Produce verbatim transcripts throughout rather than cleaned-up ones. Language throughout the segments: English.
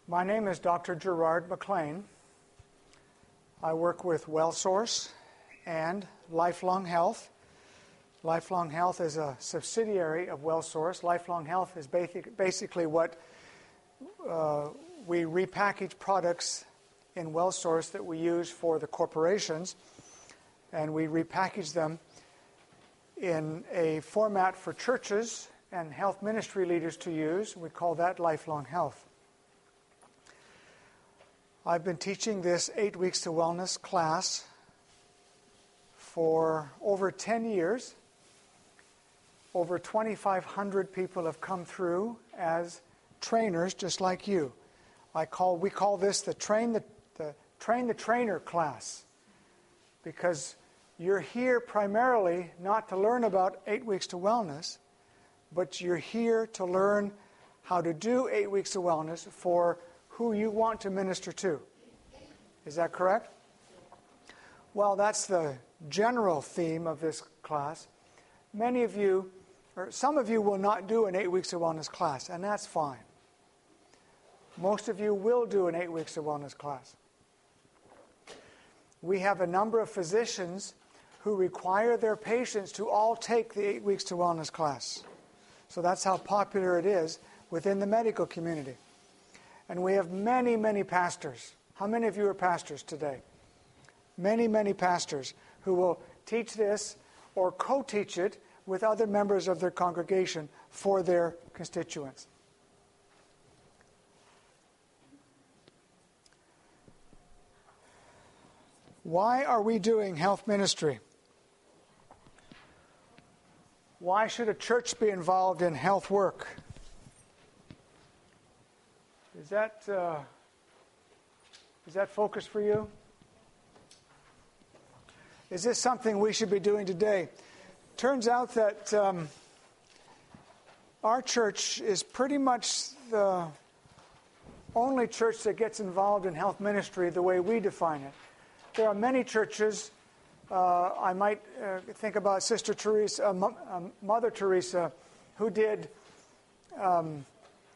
My name is Doctor Gerard McLean. I work with WellSource and Lifelong Health. Lifelong Health is a subsidiary of WellSource. Lifelong Health is basic, basically what uh, we repackage products in WellSource that we use for the corporations, and we repackage them in a format for churches and health ministry leaders to use. We call that Lifelong Health. I've been teaching this Eight Weeks to Wellness class for over ten years. Over twenty-five hundred people have come through as trainers, just like you. I call we call this the train the, the train the trainer class, because you're here primarily not to learn about Eight Weeks to Wellness, but you're here to learn how to do Eight Weeks to Wellness for who you want to minister to. Is that correct? Well, that's the general theme of this class. Many of you, or some of you, will not do an Eight Weeks to Wellness class, and that's fine. Most of you will do an Eight Weeks to Wellness class. We have a number of physicians who require their patients to all take the Eight Weeks to Wellness class. So that's how popular it is within the medical community. And we have many, many pastors. How many of you are pastors today? Many, many pastors who will teach this or co-teach it with other members of their congregation for their constituents. Why are we doing health ministry? Why should a church be involved in health work? Is that uh, is that focus for you? Is this something we should be doing today? Turns out that um, our church is pretty much the only church that gets involved in health ministry the way we define it. There are many churches. Uh, I might uh, think about Sister Teresa, uh, Mo- uh, Mother Teresa, who did um,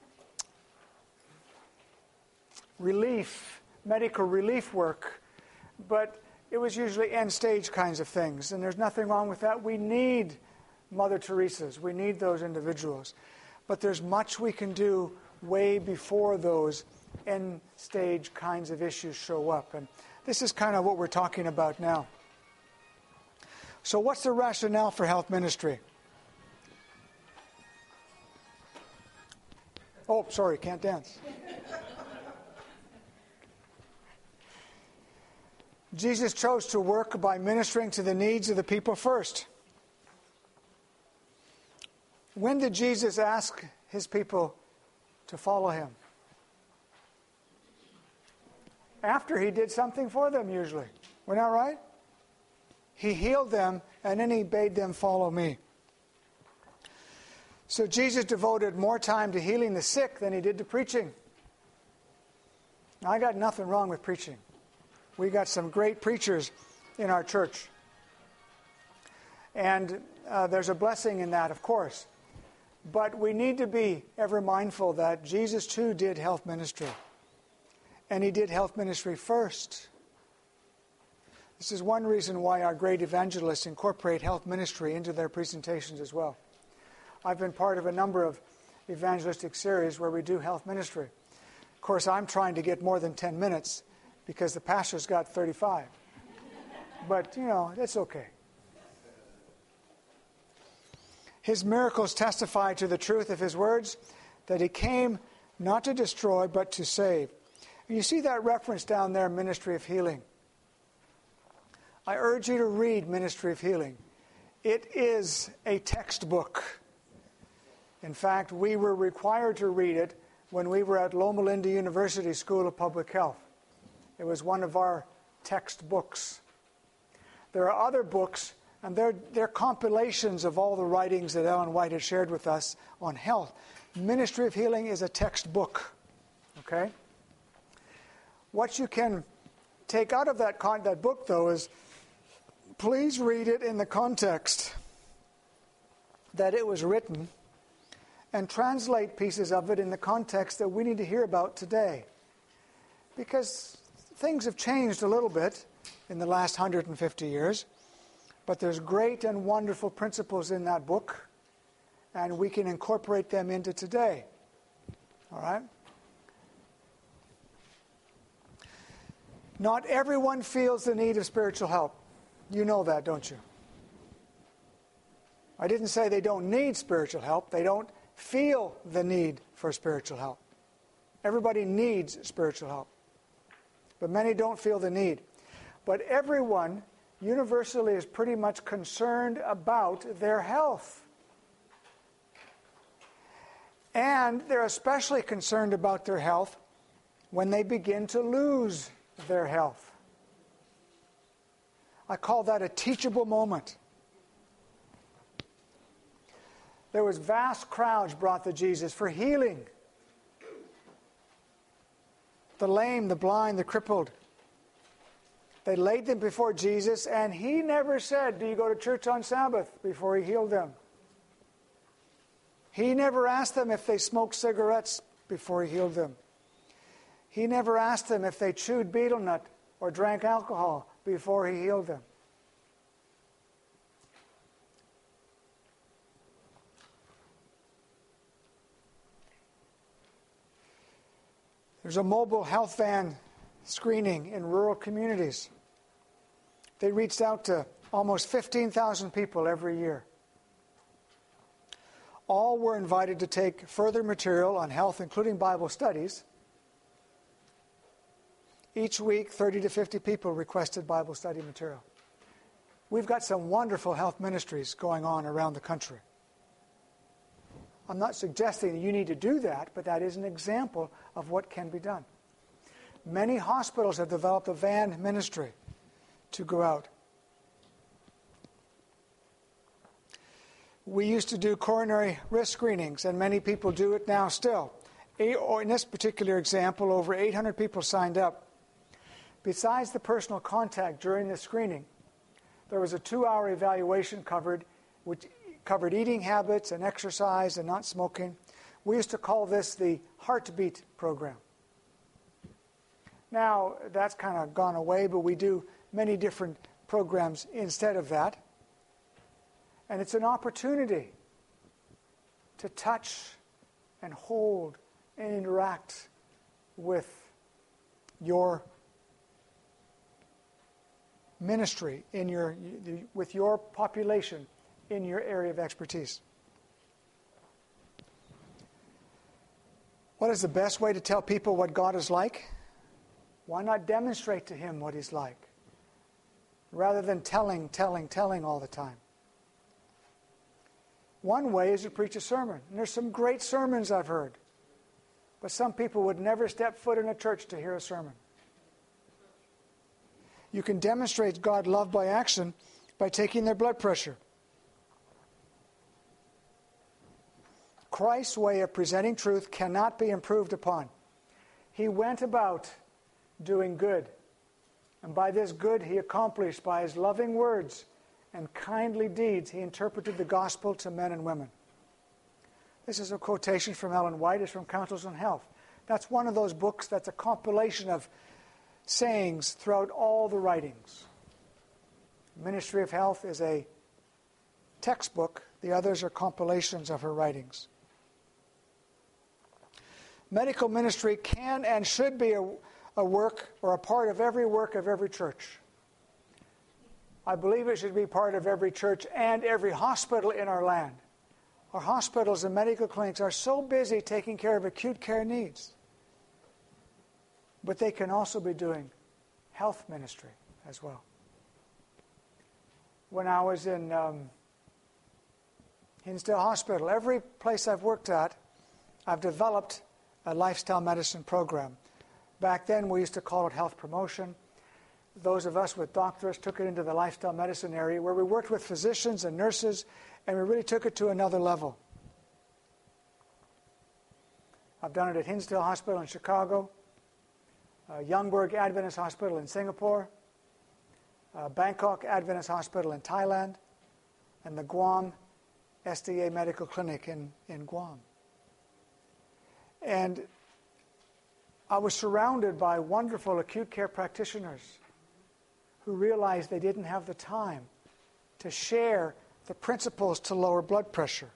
relief, medical relief work, but it was usually end-stage kinds of things, and there's nothing wrong with that. We need Mother Teresa's. We need those individuals. But there's much we can do way before those end-stage kinds of issues show up, and this is kind of what we're talking about now. So what's the rationale for health ministry? Oh, sorry, can't dance. Jesus chose to work by ministering to the needs of the people first. When did Jesus ask his people to follow him? After he did something for them, usually. We're not right? He healed them, and then he bade them follow me. So Jesus devoted more time to healing the sick than he did to preaching. Now, I got nothing wrong with preaching. We got some great preachers in our church. And uh, there's a blessing in that, of course. But we need to be ever mindful that Jesus, too, did health ministry. And he did health ministry first. This is one reason why our great evangelists incorporate health ministry into their presentations as well. I've been part of a number of evangelistic series where we do health ministry. Of course, I'm trying to get more than ten minutes because the pastor's got thirty-five. But, you know, it's okay. His miracles testify to the truth of his words, that he came not to destroy, but to save. You see that reference down there, Ministry of Healing. I urge you to read Ministry of Healing. It is a textbook. In fact, we were required to read it when we were at Loma Linda University School of Public Health. It was one of our textbooks. There are other books, and they're, they're compilations of all the writings that Ellen White has shared with us on health. Ministry of Healing is a textbook. Okay? What you can take out of that, con- that book, though, is please read it in the context that it was written and translate pieces of it in the context that we need to hear about today. because things have changed a little bit in the last one hundred fifty years, but there's great and wonderful principles in that book, and we can incorporate them into today. All right? Not everyone feels the need of spiritual help. You know that, don't you? I didn't say they don't need spiritual help. They don't feel the need for spiritual help. Everybody needs spiritual help. But many don't feel the need. But everyone universally is pretty much concerned about their health. And they're especially concerned about their health when they begin to lose their health. I call that a teachable moment. There was vast crowds brought to Jesus for healing. The lame, the blind, the crippled. They laid them before Jesus, and he never said, "Do you go to church on Sabbath?" before he healed them. He never asked them if they smoked cigarettes before he healed them. He never asked them if they chewed betel nut or drank alcohol before he healed them. There's a mobile health van screening in rural communities. They reached out to almost fifteen thousand people every year. All were invited to take further material on health, including Bible studies. Each week, thirty to fifty people requested Bible study material. We've got some wonderful health ministries going on around the country. I'm not suggesting that you need to do that, but that is an example of what can be done. Many hospitals have developed a van ministry to go out. We used to do coronary risk screenings, and many people do it now still. Or in this particular example, over eight hundred people signed up. Besides the personal contact during the screening, there was a two-hour evaluation covered, which covered eating habits and exercise and not smoking. We used to call this the heartbeat program. Now, that's kind of gone away, but we do many different programs instead of that. And it's an opportunity to touch and hold and interact with your ministry, in your, with your population in your area of expertise. What is the best way to tell people what God is like? Why not demonstrate to him what he's like, rather than telling, telling, telling all the time? One way is to preach a sermon. And there's some great sermons I've heard. But some people would never step foot in a church to hear a sermon. You can demonstrate God's love by action by taking their blood pressure. Christ's way of presenting truth cannot be improved upon. He went about doing good. And by this good he accomplished, by his loving words and kindly deeds, he interpreted the gospel to men and women. This is a quotation from Ellen White. It's from Counsels on Health. That's one of those books that's a compilation of sayings throughout all the writings. Ministry of Health is a textbook. The others are compilations of her writings. Medical ministry can and should be a, a work or a part of every work of every church. I believe it should be part of every church and every hospital in our land. Our hospitals and medical clinics are so busy taking care of acute care needs. But they can also be doing health ministry as well. When I was in um, Hinsdale Hospital, every place I've worked at, I've developed a lifestyle medicine program. Back then, we used to call it health promotion. Those of us with doctorates took it into the lifestyle medicine area, where we worked with physicians and nurses, and we really took it to another level. I've done it at Hinsdale Hospital in Chicago, uh, Youngberg Adventist Hospital in Singapore, uh, Bangkok Adventist Hospital in Thailand, and the Guam S D A Medical Clinic in, in Guam. And I was surrounded by wonderful acute care practitioners who realized they didn't have the time to share the principles to lower blood pressure,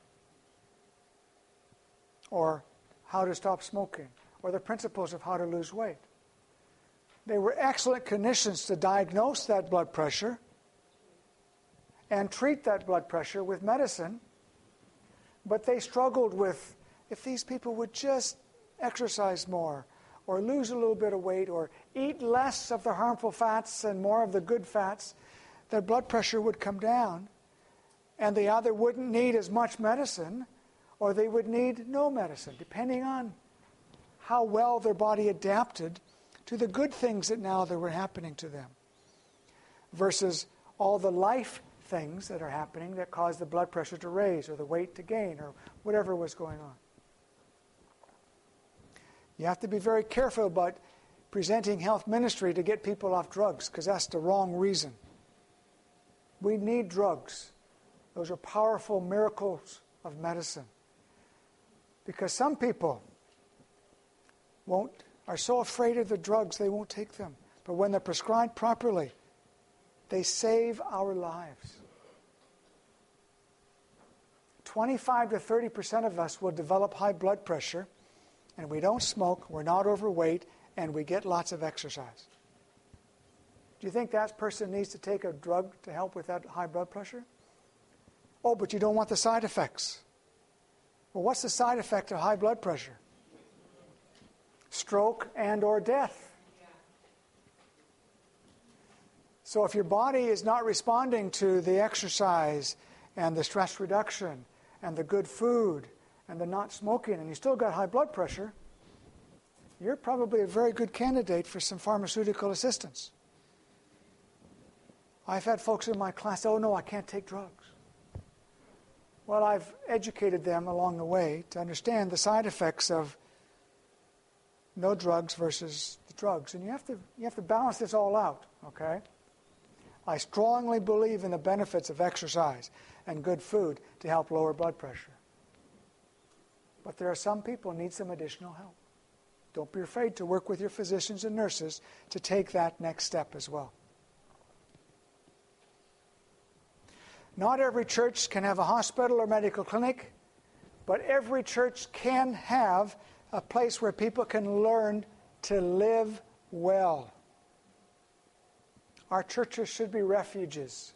or how to stop smoking, or the principles of how to lose weight. They were excellent clinicians to diagnose that blood pressure and treat that blood pressure with medicine, but they struggled with, if these people would just exercise more, or lose a little bit of weight, or eat less of the harmful fats and more of the good fats, their blood pressure would come down, and they either wouldn't need as much medicine, or they would need no medicine, depending on how well their body adapted to the good things that now that were happening to them, versus all the life things that are happening that cause the blood pressure to raise, or the weight to gain, or whatever was going on. You have to be very careful about presenting health ministry to get people off drugs, because that's the wrong reason. We need drugs. Those are powerful miracles of medicine. Because some people won't are so afraid of the drugs they won't take them. But when they're prescribed properly, they save our lives. twenty-five to thirty percent of us will develop high blood pressure, and we don't smoke, we're not overweight, and we get lots of exercise. Do you think that person needs to take a drug to help with that high blood pressure? Oh, but you don't want the side effects. Well, what's the side effect of high blood pressure? Stroke and or death. So if your body is not responding to the exercise and the stress reduction and the good food and the not smoking, and you still got high blood pressure, you're probably a very good candidate for some pharmaceutical assistance. I've had folks in my class, oh no, I can't take drugs. Well, I've educated them along the way to understand the side effects of no drugs versus the drugs. And you have to you have to balance this all out, okay? I strongly believe in the benefits of exercise and good food to help lower blood pressure. But there are some people who need some additional help. Don't be afraid to work with your physicians and nurses to take that next step as well. Not every church can have a hospital or medical clinic, but every church can have a place where people can learn to live well. Our churches should be refuges.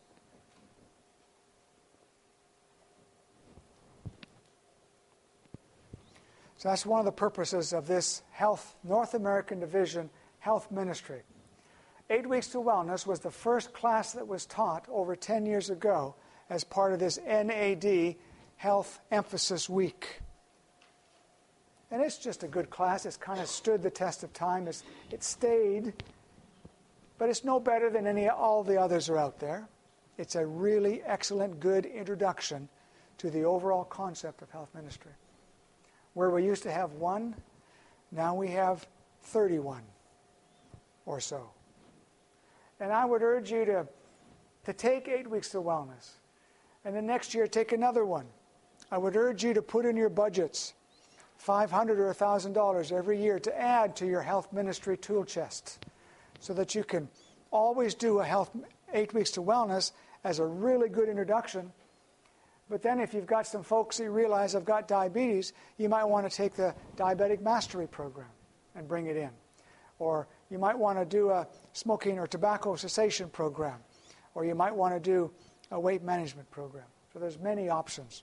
So that's one of the purposes of this Health North American Division Health Ministry. Eight Weeks to Wellness was the first class that was taught over ten years ago as part of this N A D Health Emphasis Week. And it's just a good class. It's kind of stood the test of time. It's, it stayed, but it's no better than any all the others are out there. It's a really excellent, good introduction to the overall concept of health ministry. Where we used to have one, now we have thirty-one or so. And I would urge you to, to take Eight Weeks to Wellness. And the next year, take another one. I would urge you to put in your budgets five hundred dollars or one thousand dollars every year to add to your health ministry tool chest so that you can always do a health Eight Weeks to Wellness as a really good introduction. But then if you've got some folks that realize have got diabetes, you might want to take the Diabetic Mastery Program and bring it in. Or you might want to do a smoking or tobacco cessation program. Or you might want to do a weight management program. So there's many options.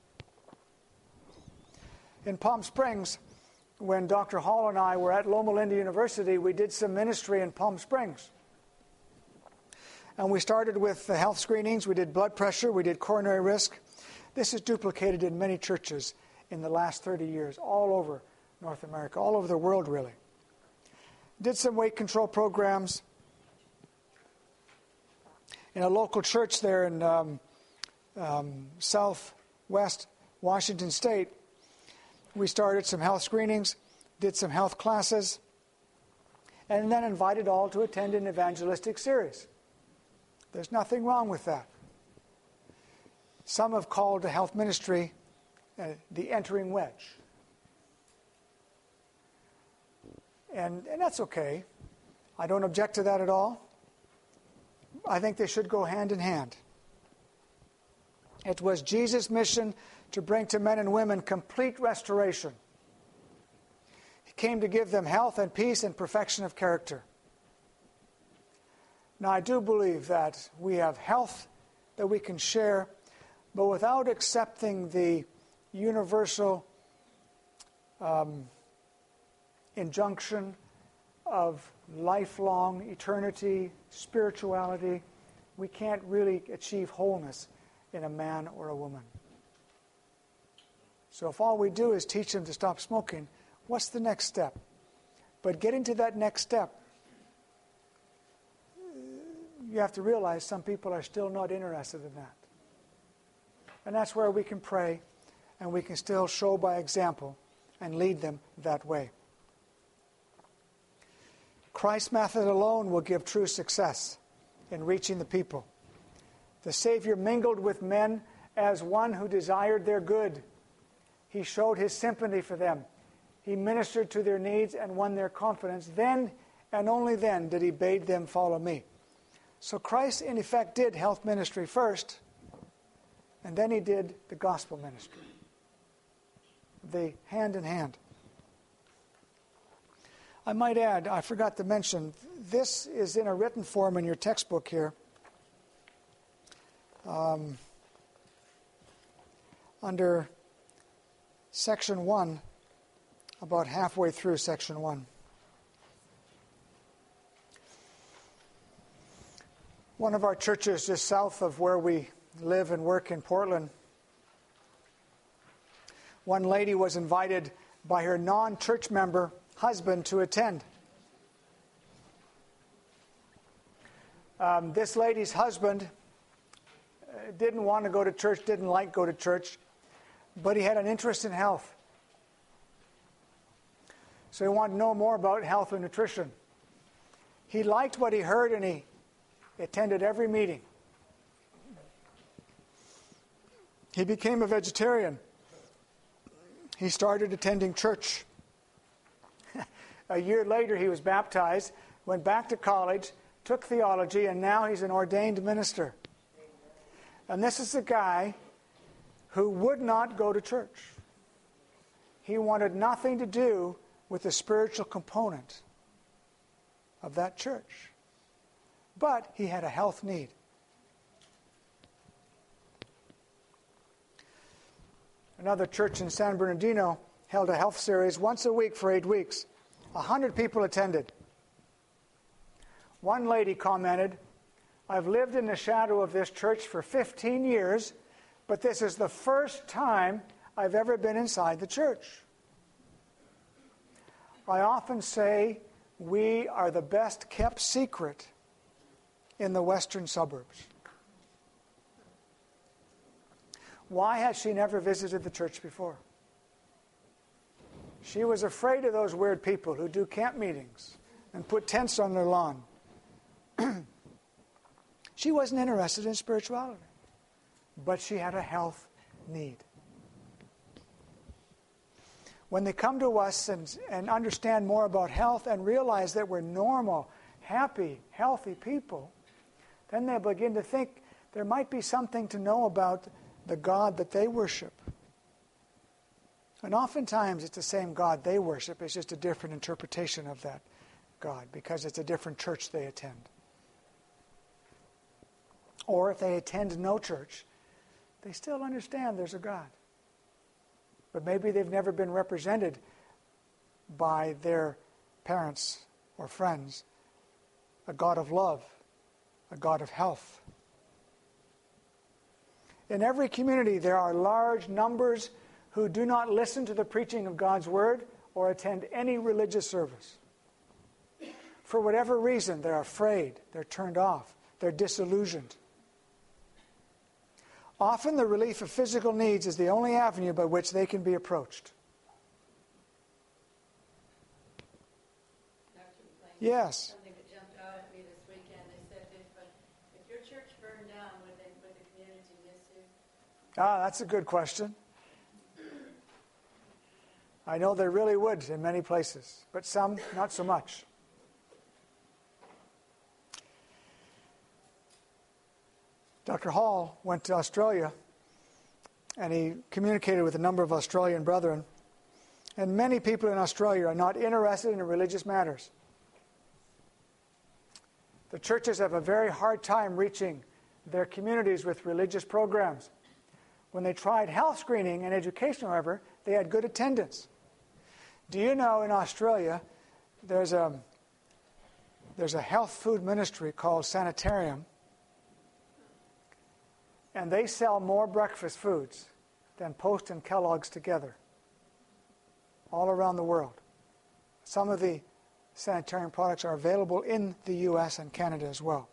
In Palm Springs, when Doctor Hall and I were at Loma Linda University, we did some ministry in Palm Springs. And we started with the health screenings. We did blood pressure. We did coronary risk. This is duplicated in many churches in the last thirty years, all over North America, all over the world, really. Did some weight control programs. In a local church there in um, um, southwest Washington State, we started some health screenings, did some health classes, and then invited all to attend an evangelistic series. There's nothing wrong with that. Some have called the health ministry uh, the entering wedge. And, and that's okay. I don't object to that at all. I think they should go hand in hand. It was Jesus' mission to bring to men and women complete restoration. He came to give them health and peace and perfection of character. Now, I do believe that we have health that we can share, but without accepting the universal um, injunction of lifelong eternity, spirituality, we can't really achieve wholeness in a man or a woman. So if all we do is teach them to stop smoking, what's the next step? But getting to that next step, you have to realize some people are still not interested in that. And that's where we can pray, and we can still show by example and lead them that way. Christ's method alone will give true success in reaching the people. The Savior mingled with men as one who desired their good. He showed his sympathy for them. He ministered to their needs and won their confidence. Then and only then did he bid them follow me. So Christ, in effect, did health ministry first, and then he did the gospel ministry. The hand in hand. I might add, I forgot to mention, this is in a written form in your textbook here. Um, under section one, about halfway through section one. One of our churches just south of where we live and work in Portland, one lady was invited by her non-church member husband to attend. Um, this lady's husband uh, didn't want to go to church, didn't like go to church, but he had an interest in health. So he wanted to know more about health and nutrition. He liked what he heard, and he attended every meeting. He became a vegetarian. He started attending church. A year later, he was baptized, went back to college, took theology, and now he's an ordained minister. And this is a guy who would not go to church. He wanted nothing to do with the spiritual component of that church. But he had a health need. Another church in San Bernardino held a health series once a week for eight weeks. A hundred people attended. One lady commented, "I've lived in the shadow of this church for fifteen years, but this is the first time I've ever been inside the church." I often say we are the best kept secret in the western suburbs. Why has she never visited the church before? She was afraid of those weird people who do camp meetings and put tents on their lawn. She wasn't interested in spirituality, but she had a health need. When they come to us and, and understand more about health and realize that we're normal, happy, healthy people, then they begin to think there might be something to know about the God that they worship. And oftentimes it's the same God they worship, it's just a different interpretation of that God because it's a different church they attend. Or if they attend no church, they still understand there's a God. But maybe they've never been represented by their parents or friends, a God of love, a God of health. In every community, there are large numbers who do not listen to the preaching of God's Word or attend any religious service. For whatever reason, they're afraid, they're turned off, they're disillusioned. Often the relief of physical needs is the only avenue by which they can be approached. Doctor McLean, yes. Something that jumped out at me this weekend. They said if, uh, if your church burned down, would, they, would the community miss you? Ah, that's a good question. I know they really would in many places, but some not so much. Doctor Hall went to Australia, and he communicated with a number of Australian brethren. And many people in Australia are not interested in religious matters. The churches have a very hard time reaching their communities with religious programs. When they tried health screening and education, however, they had good attendance. Do you know in Australia there's a, there's a health food ministry called Sanitarium, and they sell more breakfast foods than Post and Kellogg's together all around the world. Some of the Sanitarium products are available in the U S and Canada as well.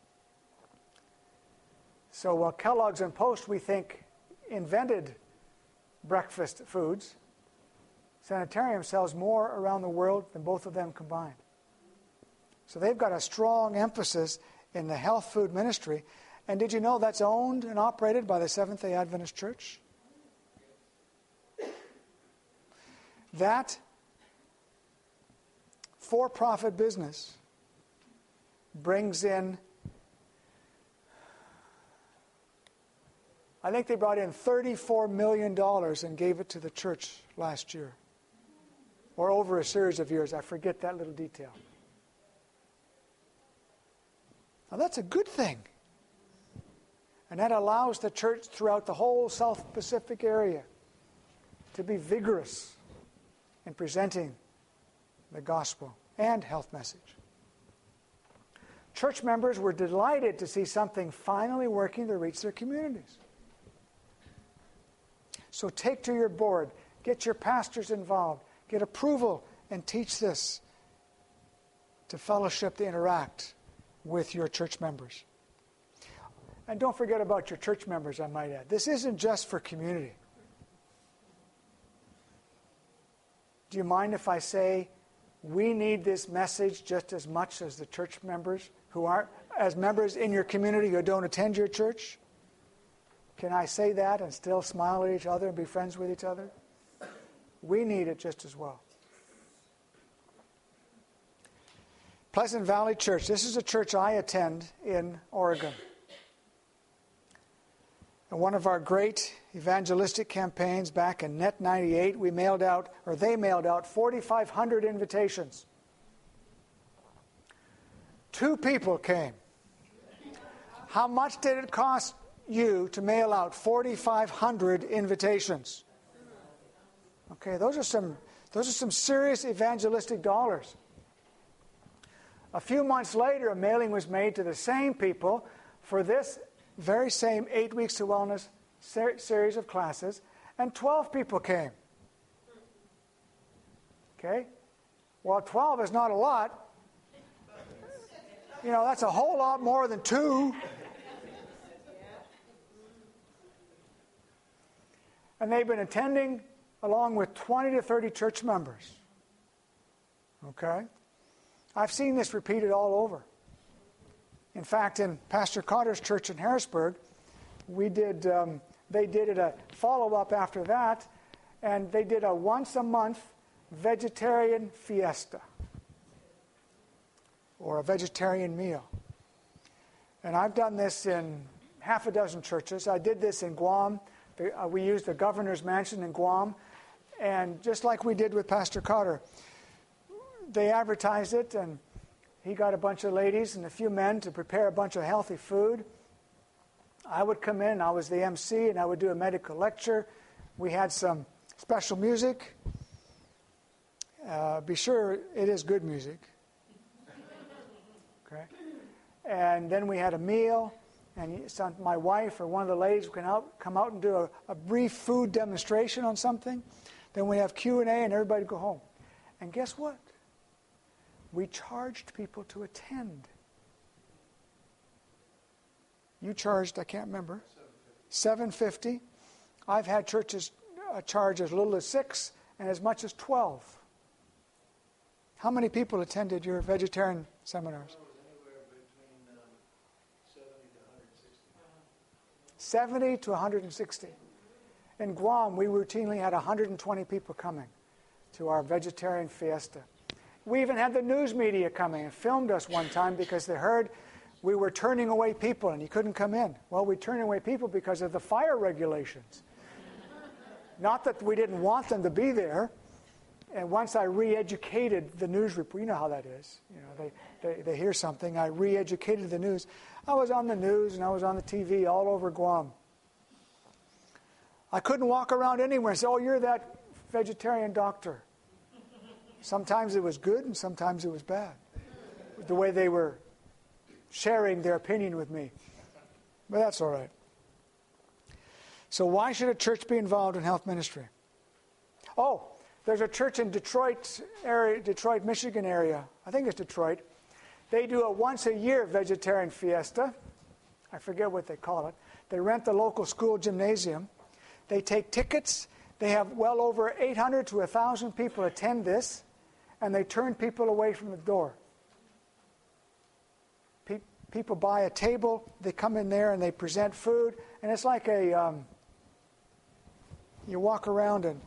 So while Kellogg's and Post, we think, invented breakfast foods, Sanitarium sells more around the world than both of them combined. So they've got a strong emphasis in the health food ministry. And did you know that's owned and operated by the Seventh-day Adventist Church? That for-profit business brings in, I think they brought in thirty-four million dollars and gave it to the church last year. Or over a series of years. I forget that little detail. Now that's a good thing. And that allows the church throughout the whole South Pacific area to be vigorous in presenting the gospel and health message. Church members were delighted to see something finally working to reach their communities. So take to your board, get your pastors involved, get approval, and teach this to fellowship, to interact with your church members. And don't forget about your church members, I might add. This isn't just for community. Do you mind if I say we need this message just as much as the church members who aren't, as members in your community who don't attend your church? Can I say that and still smile at each other and be friends with each other? We need it just as well. Pleasant Valley Church. This is a church I attend in Oregon. In one of our great evangelistic campaigns back in Net ninety-eight, we mailed out, or they mailed out, forty-five hundred invitations. Two people came. How much did it cost you to mail out forty-five hundred invitations? Okay, those are some those are some serious evangelistic dollars. A few months later, a mailing was made to the same people for this very same Eight Weeks to Wellness ser- series of classes, and twelve people came. Okay? Well, twelve is not a lot. You know, that's a whole lot more than two. And they've been attending along with twenty to thirty church members. Okay? I've seen this repeated all over. In fact, in Pastor Cotter's church in Harrisburg, we did. Um, they did it a follow-up after that, and they did a once-a-month vegetarian fiesta, or a vegetarian meal. And I've done this in half a dozen churches. I did this in Guam. The, uh, we used the governor's mansion in Guam, and just like we did with Pastor Cotter, they advertised it, and he got a bunch of ladies and a few men to prepare a bunch of healthy food. I would come in, I was the M C, and I would do a medical lecture. We had some special music. Uh, be sure it is good music. Okay. And then we had a meal, and some, my wife or one of the ladies would come out, come out and do a, a brief food demonstration on something. Then we have Q and A, and everybody would go home. And guess what? We charged people to attend. You charged, I can't remember, seven dollars and fifty cents. I've had churches uh, charge as little as six and as much as twelve. How many people attended your vegetarian seminars? seventy to one hundred sixty. In Guam, we routinely had one hundred twenty people coming. to our vegetarian fiesta. We even had the news media coming and filmed us one time because they heard we were turning away people and you couldn't come in. Well, we turned away people because of the fire regulations. Not that we didn't want them to be there. And once I re-educated the news report, you know how that is. You know, they, they, they hear something. I re-educated the news. I was on the news and I was on the T V all over Guam. I couldn't walk around anywhere and say, oh, you're that vegetarian doctor. Sometimes it was good and sometimes it was bad. The way they were sharing their opinion with me. But that's all right. So why should a church be involved in health ministry? Oh, there's a church in Detroit area, Detroit, Michigan area. I think it's Detroit. They do a once a year vegetarian fiesta. I forget what they call it. They rent the local school gymnasium. They take tickets. They have well over eight hundred to one thousand people attend this, and they turn people away from the door. Pe- people buy a table. They come in there and they present food, and it's like a um, you walk around and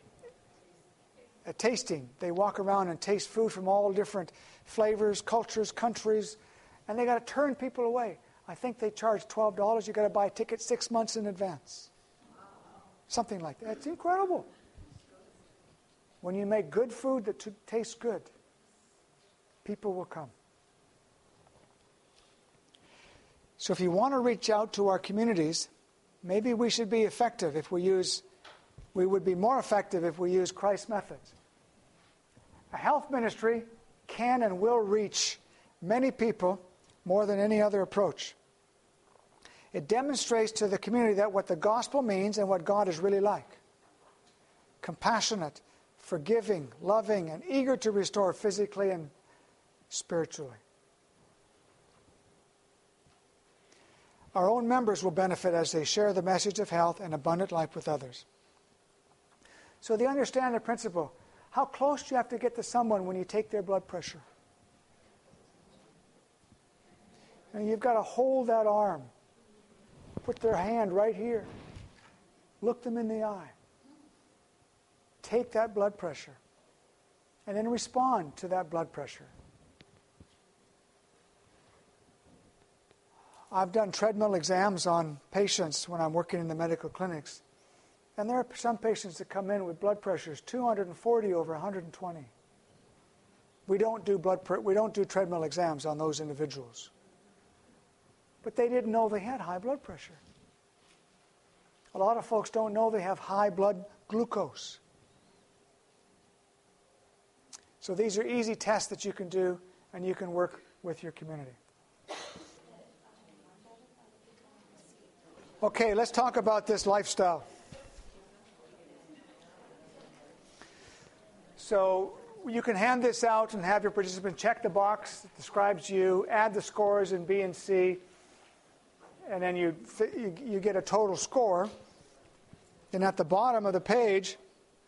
a tasting. They walk around and taste food from all different flavors, cultures, countries, and they got to turn people away. I think they charge twelve dollars. You got to buy a ticket six months in advance. Something like that. It's incredible. When you make good food that t- tastes good, people will come. So if you want to reach out to our communities, maybe we should be effective if we use, we would be more effective if we use Christ's methods. A health ministry can and will reach many people more than any other approach. It demonstrates to the community that what the gospel means and what God is really like. Compassionate, forgiving, loving, and eager to restore physically and spiritually. Our own members will benefit as they share the message of health and abundant life with others. So they understand the principle. How close do you have to get to someone when you take their blood pressure? And you've got to hold that arm. Put their hand right here. Look them in the eye. Take that blood pressure. And then respond to that blood pressure. I've done treadmill exams on patients when I'm working in the medical clinics. And there are some patients that come in with blood pressures two hundred forty over one hundred twenty. We don't do blood pre- we don't do treadmill exams on those individuals. But they didn't know they had high blood pressure. A lot of folks don't know they have high blood glucose. So these are easy tests that you can do, and you can work with your community. Okay, let's talk about this lifestyle. So you can hand this out and have your participant check the box that describes you, add the scores in B and C, and then you, you, you get a total score. And at the bottom of the page,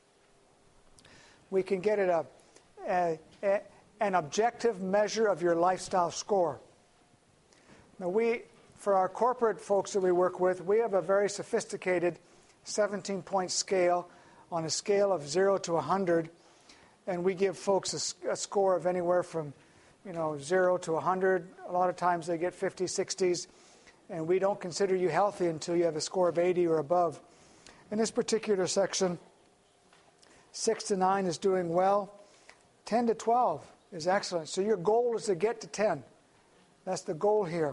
we can get it a, a, a, an objective measure of your lifestyle score. Now we, for our corporate folks that we work with, we have a very sophisticated seventeen-point scale on a scale of zero to one hundred. And we give folks a, a score of anywhere from, you know, zero to one hundred. A lot of times they get fifties, sixties. And we don't consider you healthy until you have a score of eighty or above. In this particular section, six to nine is doing well. ten to twelve is excellent. So your goal is to get to ten. That's the goal here.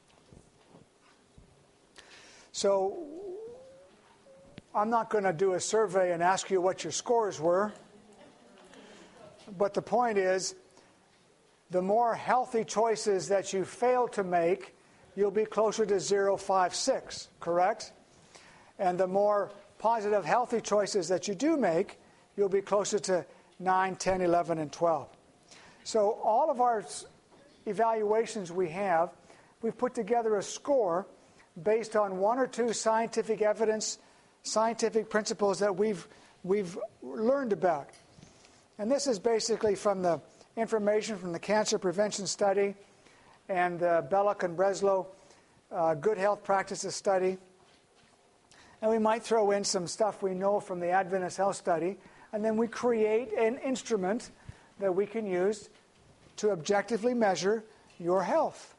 So I'm not going to do a survey and ask you what your scores were. But the point is, the more healthy choices that you fail to make, you'll be closer to zero, five, six, correct? And the more positive, healthy choices that you do make, you'll be closer to nine, ten, eleven, and twelve. So all of our evaluations we have, we've put together a score based on one or two scientific evidence, scientific principles that we've we've learned about. And this is basically from the information from the Cancer Prevention Study and the Belloc and Breslow uh, Good Health Practices Study. And we might throw in some stuff we know from the Adventist Health Study. and then we create an instrument that we can use to objectively measure your health.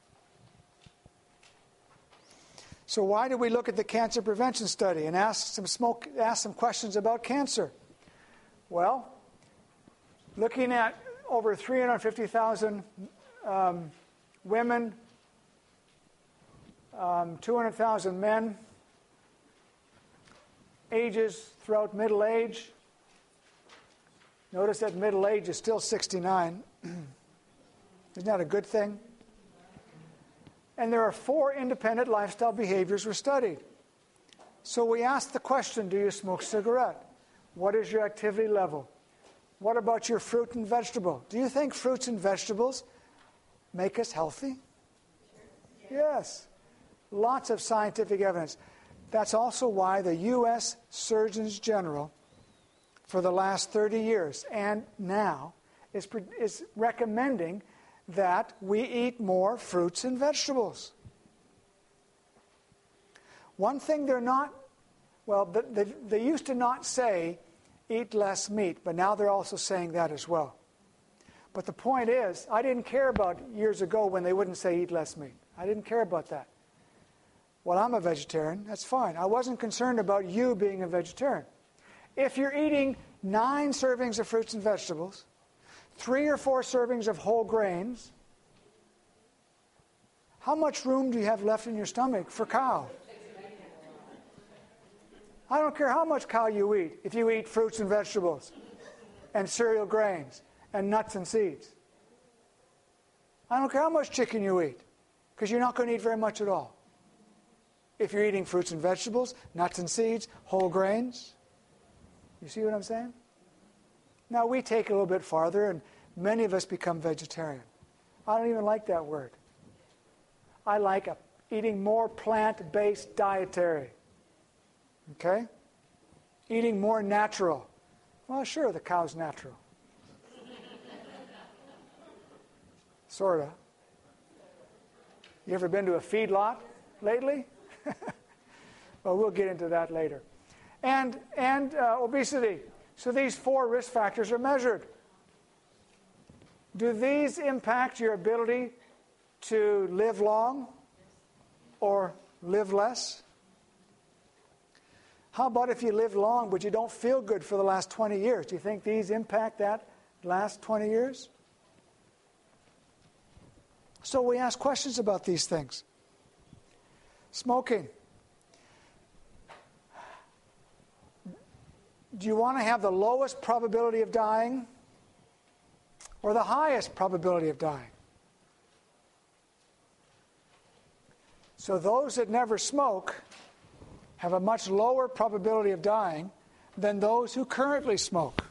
So why did we look at the cancer prevention study and ask some smoke, ask some questions about cancer? Well, looking at over three hundred fifty thousand um, women, um, two hundred thousand men, ages throughout middle age. Notice that middle age is still sixty-nine. Isn't that a good thing? And there are four independent lifestyle behaviors were studied. So we asked the question, do you smoke cigarette? What is your activity level? What about your fruit and vegetable? Do you think fruits and vegetables make us healthy? Yes. Lots of scientific evidence. That's also why the U S Surgeons General, for the last thirty years and now, is, is recommending that we eat more fruits and vegetables. One thing they're not, well, they, they used to not say eat less meat, but now they're also saying that as well. But the point is, I didn't care about years ago when they wouldn't say eat less meat. I didn't care about that. Well, I'm a vegetarian, that's fine. I wasn't concerned about you being a vegetarian. If you're eating nine servings of fruits and vegetables, three or four servings of whole grains, how much room do you have left in your stomach for cow? I don't care how much cow you eat, if you eat fruits and vegetables and cereal grains and nuts and seeds. I don't care how much chicken you eat, because you're not going to eat very much at all. If you're eating fruits and vegetables, nuts and seeds, whole grains. You see what I'm saying? Now, we take it a little bit farther, and many of us become vegetarian. I don't even like that word. I like a, eating more plant-based dietary. Okay? Eating more natural. Well, sure, the cow's natural. Sort of. You ever been to a feedlot lately? Well, we'll get into that later. And, and uh, obesity. So these four risk factors are measured. Do these impact your ability to live long or live less? How about if you live long but you don't feel good for the last twenty years? Do you think these impact that last twenty years? So we ask questions about these things. Smoking. Do you want to have the lowest probability of dying or the highest probability of dying? So those that never smoke have a much lower probability of dying than those who currently smoke.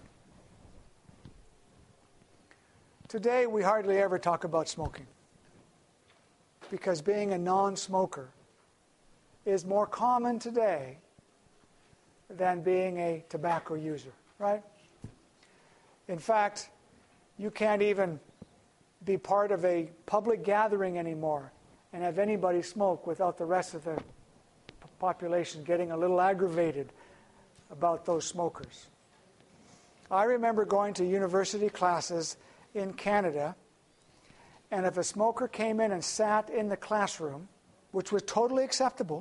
Today, we hardly ever talk about smoking because being a non-smoker is more common today than being a tobacco user, right? In fact, you can't even be part of a public gathering anymore and have anybody smoke without the rest of the population getting a little aggravated about those smokers. I remember going to university classes in Canada, and if a smoker came in and sat in the classroom, which was totally acceptable,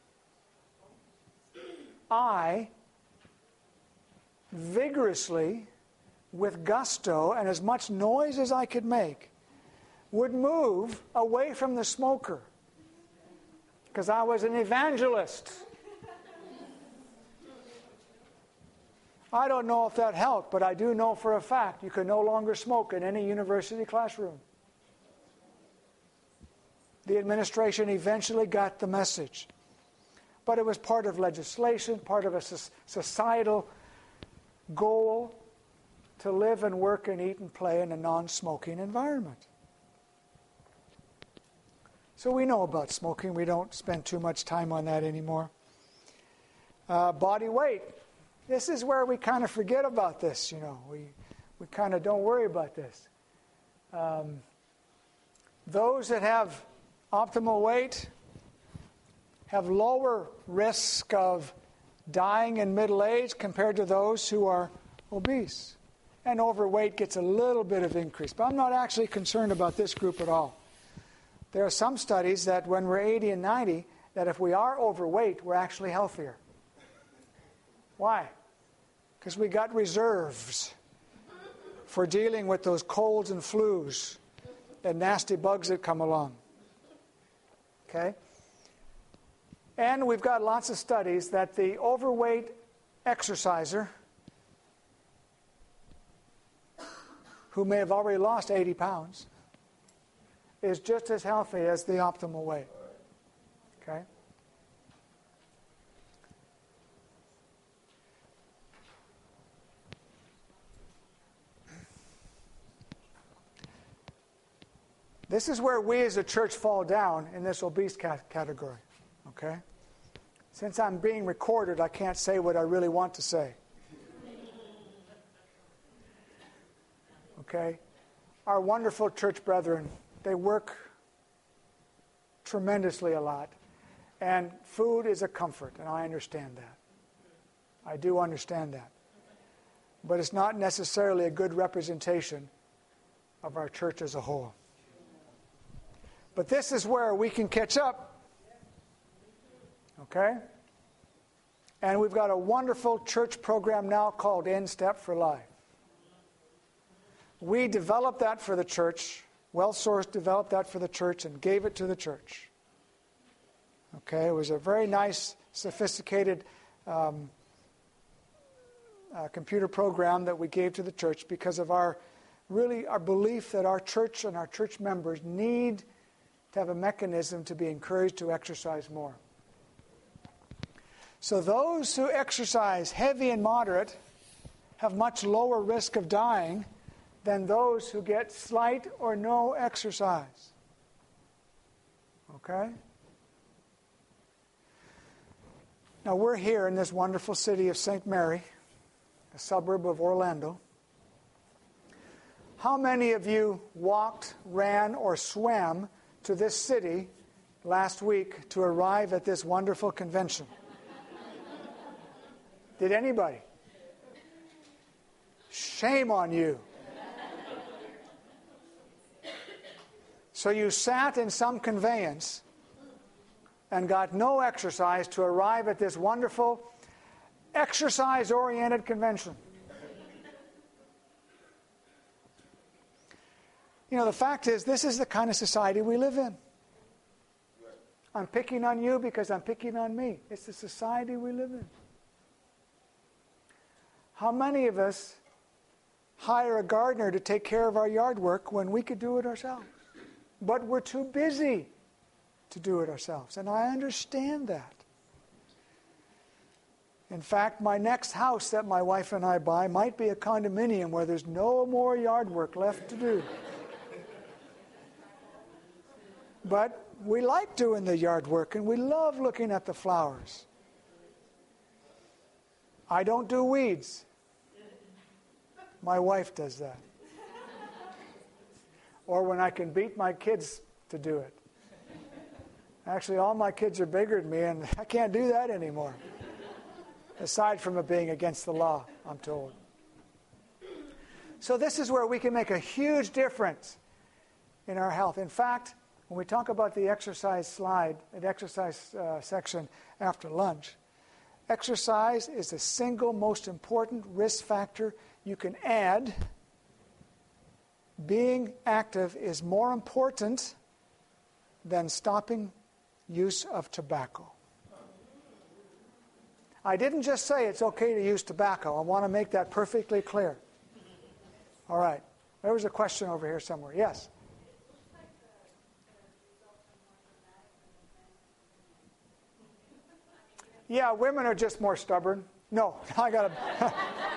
I vigorously, with gusto and as much noise as I could make, would move away from the smoker because I was an evangelist. I don't know if that helped, but I do know for a fact you can no longer smoke in any university classroom. The administration eventually got the message. But it was part of legislation, part of a societal goal to live and work and eat and play in a non-smoking environment. So we know about smoking. We don't spend too much time on that anymore. Uh, body weight. This is where we kind of forget about this, you know. We, we kind of don't worry about this. Um, those that have optimal weight have lower risk of dying in middle age compared to those who are obese. And overweight gets a little bit of increase. But I'm not actually concerned about this group at all. There are some studies that when we're eighty and ninety, that if we are overweight, we're actually healthier. Why? Because we got reserves for dealing with those colds and flus and nasty bugs that come along. Okay? And we've got lots of studies that the overweight exerciser who may have already lost eighty pounds is just as healthy as the optimal weight. Okay? This is where we as a church fall down in this obese cat- category. Okay? Since I'm being recorded, I can't say what I really want to say. Okay? Our wonderful church brethren, they work tremendously a lot. And food is a comfort, and I understand that. I do understand that. But it's not necessarily a good representation of our church as a whole. But this is where we can catch up. Okay? And we've got a wonderful church program now called In Step for Life. We developed that for the church. WellSource developed that for the church and gave it to the church. Okay? It was a very nice, sophisticated um, uh, computer program that we gave to the church because of our, really, our belief that our church and our church members need to have a mechanism to be encouraged to exercise more. So those who exercise heavy and moderate have much lower risk of dying than those who get slight or no exercise. Okay? Now we're here in this wonderful city of Saint Mary, a suburb of Orlando. How many of you walked, ran, or swam to this city last week to arrive at this wonderful convention? Did anybody? Shame on you. So you sat in some conveyance and got no exercise to arrive at this wonderful exercise-oriented convention. You know, the fact is, this is the kind of society we live in. I'm picking on you because I'm picking on me. It's the society we live in. How many of us hire a gardener to take care of our yard work when we could do it ourselves? But we're too busy to do it ourselves. And I understand that. In fact, my next house that my wife and I buy might be a condominium where there's no more yard work left to do. But we like doing the yard work and we love looking at the flowers. I don't do weeds. My wife does that. Or when I can beat my kids to do it. Actually, all my kids are bigger than me, and I can't do that anymore. Aside from it being against the law, I'm told. So this is where we can make a huge difference in our health. In fact, when we talk about the exercise slide, the exercise uh, section after lunch, exercise is the single most important risk factor you can add. Being active is more important than stopping use of tobacco. I didn't just say it's okay to use tobacco. I want to make that perfectly clear. All right. There was a question over here somewhere. Yes? Yeah, women are just more stubborn. No, I got to...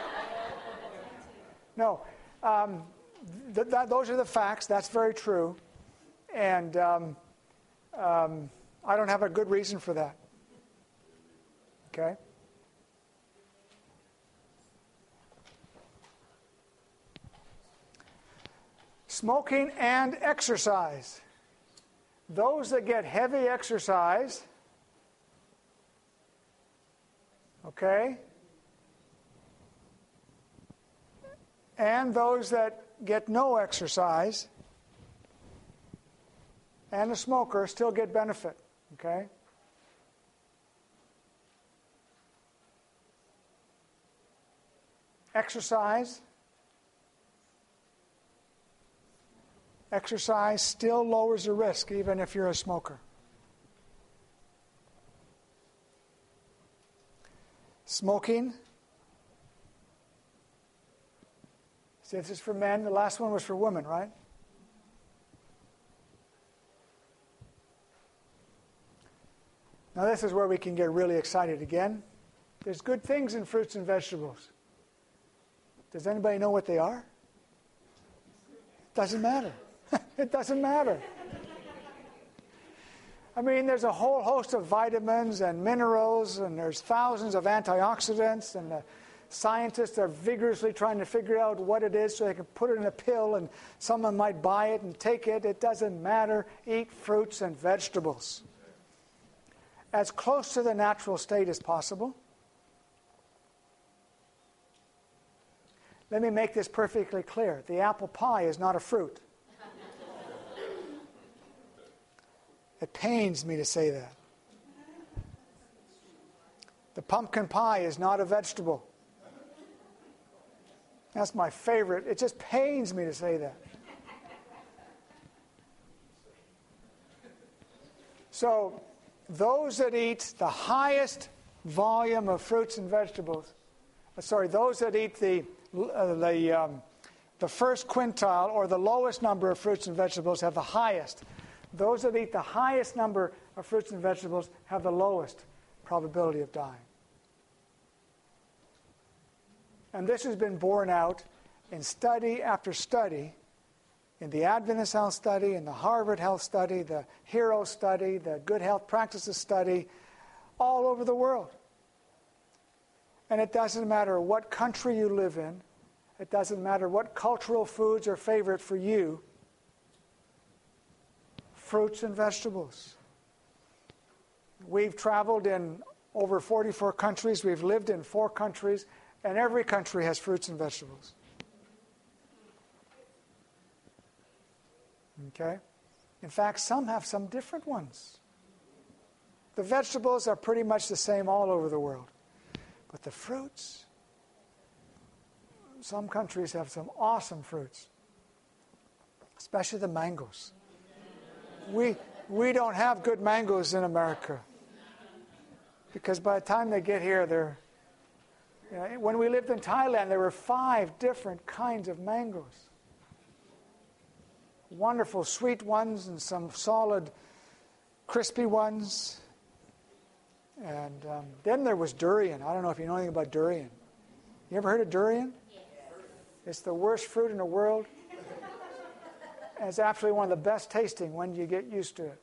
no. Um, th- th- those are the facts. That's very true. And um, um, I don't have a good reason for that. Okay? Smoking and exercise. Those that get heavy exercise, okay, and those that get no exercise and the smoker still get benefit. Okay? Exercise. Exercise still lowers the risk even if you're a smoker. Smoking. See, this is for men. The last one was for women, right? Now this is where we can get really excited again. There's good things in fruits and vegetables. Does anybody know what they are? It doesn't matter. It doesn't matter. I mean, there's a whole host of vitamins and minerals, and there's thousands of antioxidants, and the scientists are vigorously trying to figure out what it is so they can put it in a pill and someone might buy it and take it. It doesn't matter. Eat fruits and vegetables. As close to the natural state as possible. Let me make this perfectly clear. The apple pie is not a fruit. It pains me to say that. The pumpkin pie is not a vegetable. That's my favorite. It just pains me to say that. So, those that eat the highest volume of fruits and vegetables, uh, sorry, those that eat the uh, the um, the first quintile or the lowest number of fruits and vegetables have the highest. Those that eat the highest number of fruits and vegetables have the lowest probability of dying. And this has been borne out in study after study, in the Adventist Health Study, in the Harvard Health Study, the HERO Study, the Good Health Practices Study, all over the world. And it doesn't matter what country you live in. It doesn't matter what cultural foods are favorite for you. Fruits and vegetables. We've traveled in over forty-four countries. We've lived in four countries. And every country has fruits and vegetables. Okay? In fact, some have some different ones. The vegetables are pretty much the same all over the world. But the fruits, some countries have some awesome fruits. Especially the mangoes. We, we don't have good mangoes in America. Because by the time they get here, they're... You know, when we lived in Thailand, there were five different kinds of mangoes. Wonderful sweet ones and some solid crispy ones. And um, then there was durian. I don't know if you know anything about durian. You ever heard of durian? Yes. It's the worst fruit in the world. And it's actually one of the best tasting when you get used to it.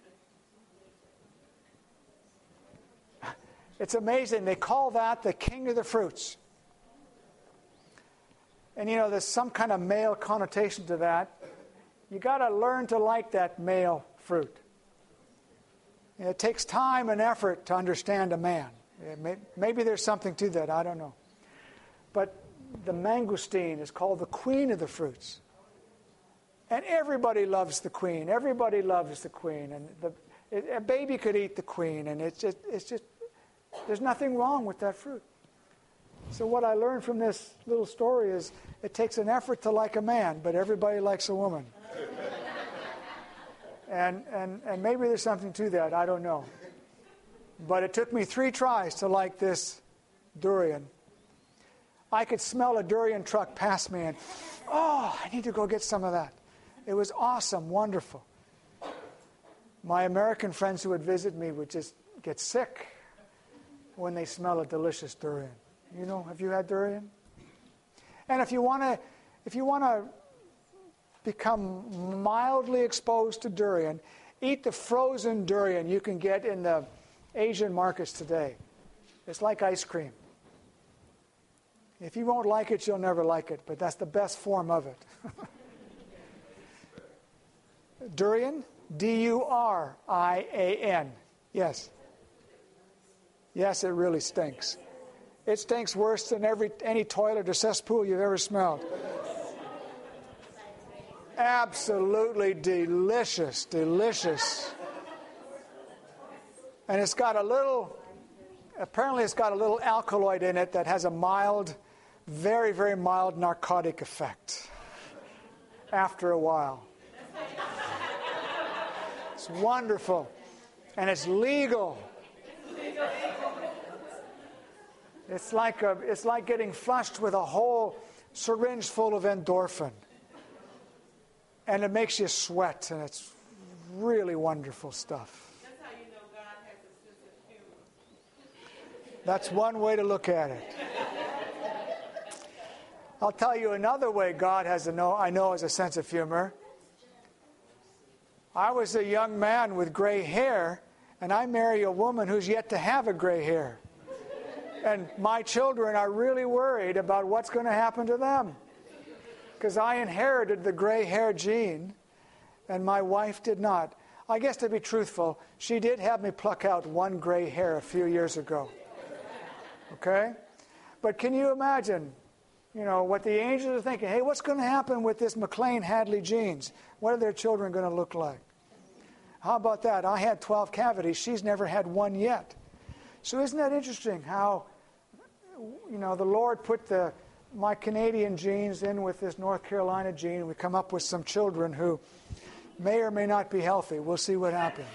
It's amazing. They call that the king of the fruits. And you know, there's some kind of male connotation to that. You got to learn to like that male fruit. It takes time and effort to understand a man. May, maybe there's something to that. I don't know. But the mangosteen is called the queen of the fruits. And everybody loves the queen. Everybody loves the queen. And the, it, a baby could eat the queen. And it's just, it's just, there's nothing wrong with that fruit. So what I learned from this little story is it takes an effort to like a man, but everybody likes a woman. and, and, and maybe there's something to that. I don't know. But it took me three tries to like this durian. I could smell a durian truck past me and, oh, I need to go get some of that. It was awesome, wonderful. My American friends who would visit me would just get sick when they smell a delicious durian. You know, have you had durian? And if you want to, if you want to become mildly exposed to durian, eat the frozen durian you can get in the Asian markets today. It's like ice cream. If you won't like it, you'll never like it, but that's the best form of it. Durian, D U R I A N. Yes. Yes, it really stinks. It stinks worse than every any toilet or cesspool you've ever smelled. Absolutely delicious, delicious. And it's got a little, apparently it's got a little alkaloid in it that has a mild, very, very mild narcotic effect after a while. It's wonderful. And it's legal. It's like a, it's like getting flushed with a whole syringe full of endorphin. And it makes you sweat, and it's really wonderful stuff. That's how you know God has a sense of humor. That's one way to look at it. I'll tell you another way God has a know, I know has a sense of humor. I was a young man with gray hair, and I marry a woman who's yet to have a gray hair. And my children are really worried about what's going to happen to them. Because I inherited the gray hair gene, and my wife did not. I guess to be truthful, she did have me pluck out one gray hair a few years ago. Okay? But can you imagine, you know, what the angels are thinking? Hey, what's going to happen with this McLean-Hadley genes? What are their children going to look like? How about that? I had twelve cavities. She's never had one yet. So isn't that interesting how, you know, the Lord put the my Canadian genes in with this North Carolina gene, and we come up with some children who may or may not be healthy. We'll see what happens.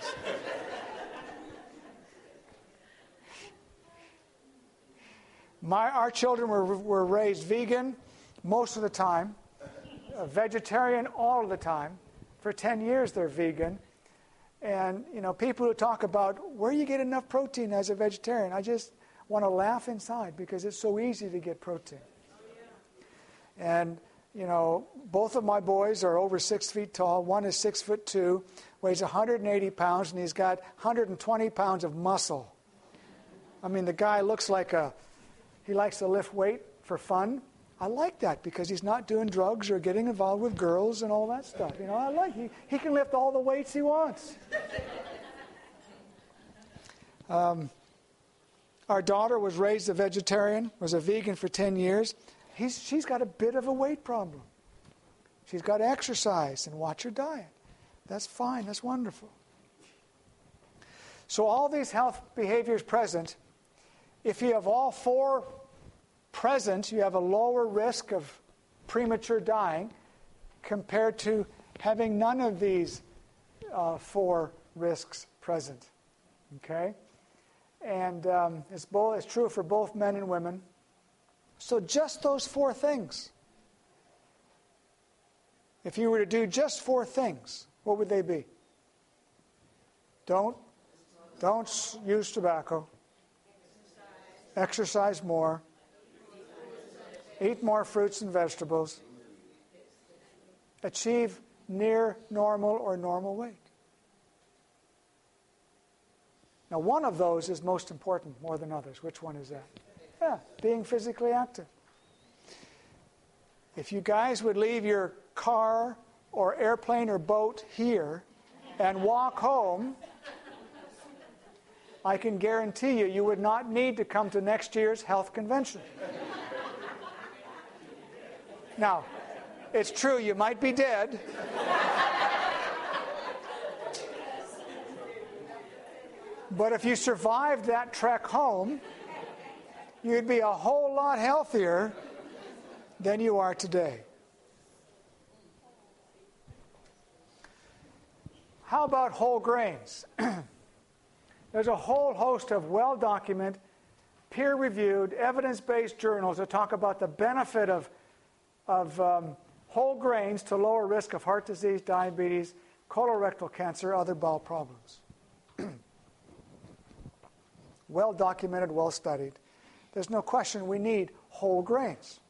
My, our children were, were raised vegan most of the time, uh, vegetarian all of the time. For ten years they're vegan. And, you know, people who talk about where you get enough protein as a vegetarian, I just want to laugh inside because it's so easy to get protein. And, you know, both of my boys are over six feet tall. One is six foot two, weighs one hundred eighty pounds, and he's got one hundred twenty pounds of muscle. I mean, the guy looks like a, he likes to lift weight for fun. I like that because he's not doing drugs or getting involved with girls and all that stuff. You know, I like, he, he can lift all the weights he wants. Um, our daughter was raised a vegetarian, was a vegan for ten years. He's, she's got a bit of a weight problem. She's got to exercise and watch her diet. That's fine. That's wonderful. So all these health behaviors present, if you have all four present, you have a lower risk of premature dying compared to having none of these uh, four risks present. Okay? And um, it's, both, it's true for both men and women. So just those four things. If you were to do just four things, what would they be? Don't, don't use tobacco. Exercise more. Eat more fruits and vegetables. Achieve near normal or normal weight. Now, one of those is most important more than others. Which one is that? Yeah, being physically active. If you guys would leave your car or airplane or boat here and walk home, I can guarantee you, you would not need to come to next year's health convention. Now, it's true, you might be dead. But if you survived that trek home, you'd be a whole lot healthier than you are today. How about whole grains? There's a whole host of well-documented, peer-reviewed, evidence-based journals that talk about the benefit of, of um, whole grains to lower risk of heart disease, diabetes, colorectal cancer, other bowel problems. Well-documented, well-studied. There's no question we need whole grains.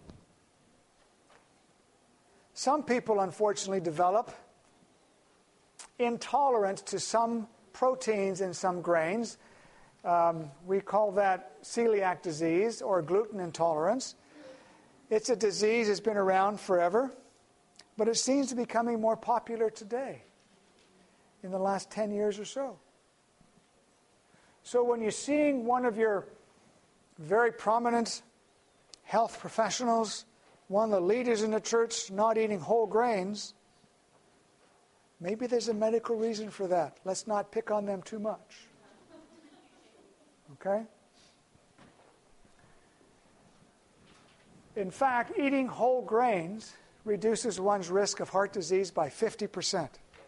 Some people, unfortunately, develop intolerance to some proteins in some grains. Um, we call that celiac disease or gluten intolerance. It's a disease that's been around forever, but it seems to be becoming more popular today in the last ten years or so. So when you're seeing one of your very prominent health professionals, one of the leaders in the church, not eating whole grains, Maybe there's a medical reason for that. Let's not pick on them too much. Okay? In fact, eating whole grains reduces one's risk of heart disease by fifty percent.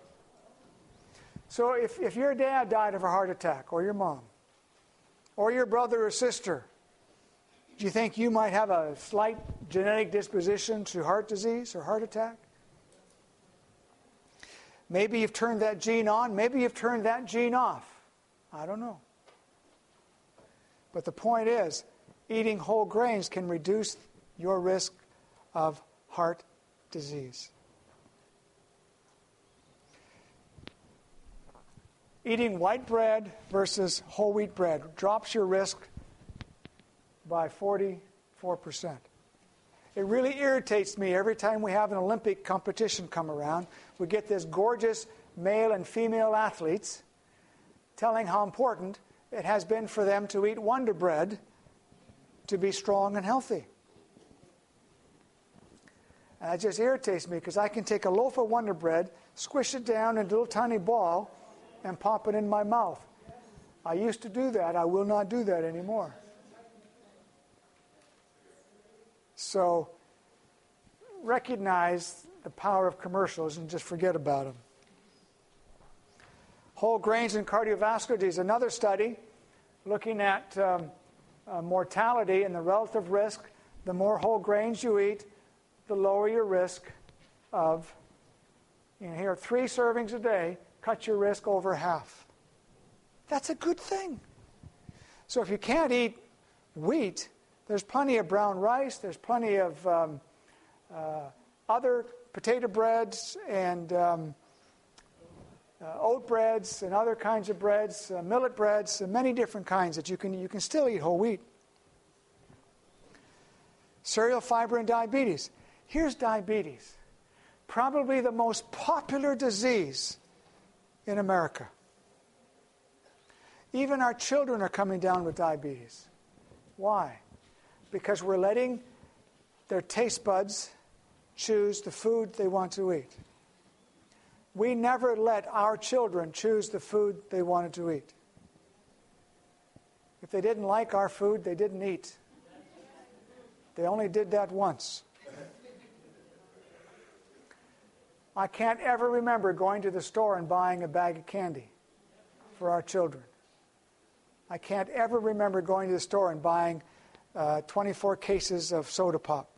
So if, if your dad died of a heart attack, or your mom, or your brother or sister, do you think you might have a slight genetic disposition to heart disease or heart attack? Maybe you've turned that gene on. Maybe you've turned that gene off. I don't know. But the point is, eating whole grains can reduce your risk of heart disease. Eating white bread versus whole wheat bread drops your risk by forty-four percent. It really irritates me every time we have an Olympic competition come around. We get this gorgeous male and female athletes telling how important it has been for them to eat Wonder Bread to be strong and healthy. And it just irritates me because I can take a loaf of Wonder Bread, squish it down in a little tiny ball, and pop it in my mouth. I used to do that. I will not do that anymore. So recognize the power of commercials and just forget about them. Whole grains and cardiovascular disease. Another study looking at um, uh, mortality and the relative risk. The more whole grains you eat, the lower your risk of, you know, here, three servings a day, cut your risk over half. That's a good thing. So if you can't eat wheat, there's plenty of brown rice, there's plenty of um, uh, other potato breads and um, uh, oat breads and other kinds of breads, uh, millet breads, and many different kinds that you can you can still eat whole wheat. Cereal fiber and diabetes. Here's diabetes. Probably the most popular disease in America. Even our children are coming down with diabetes. Why? Because we're letting their taste buds choose the food they want to eat. We never let our children choose the food they wanted to eat. If they didn't like our food, they didn't eat. They only did that once. I can't ever remember going to the store and buying a bag of candy for our children. I can't ever remember going to the store and buying uh, twenty-four cases of soda pop.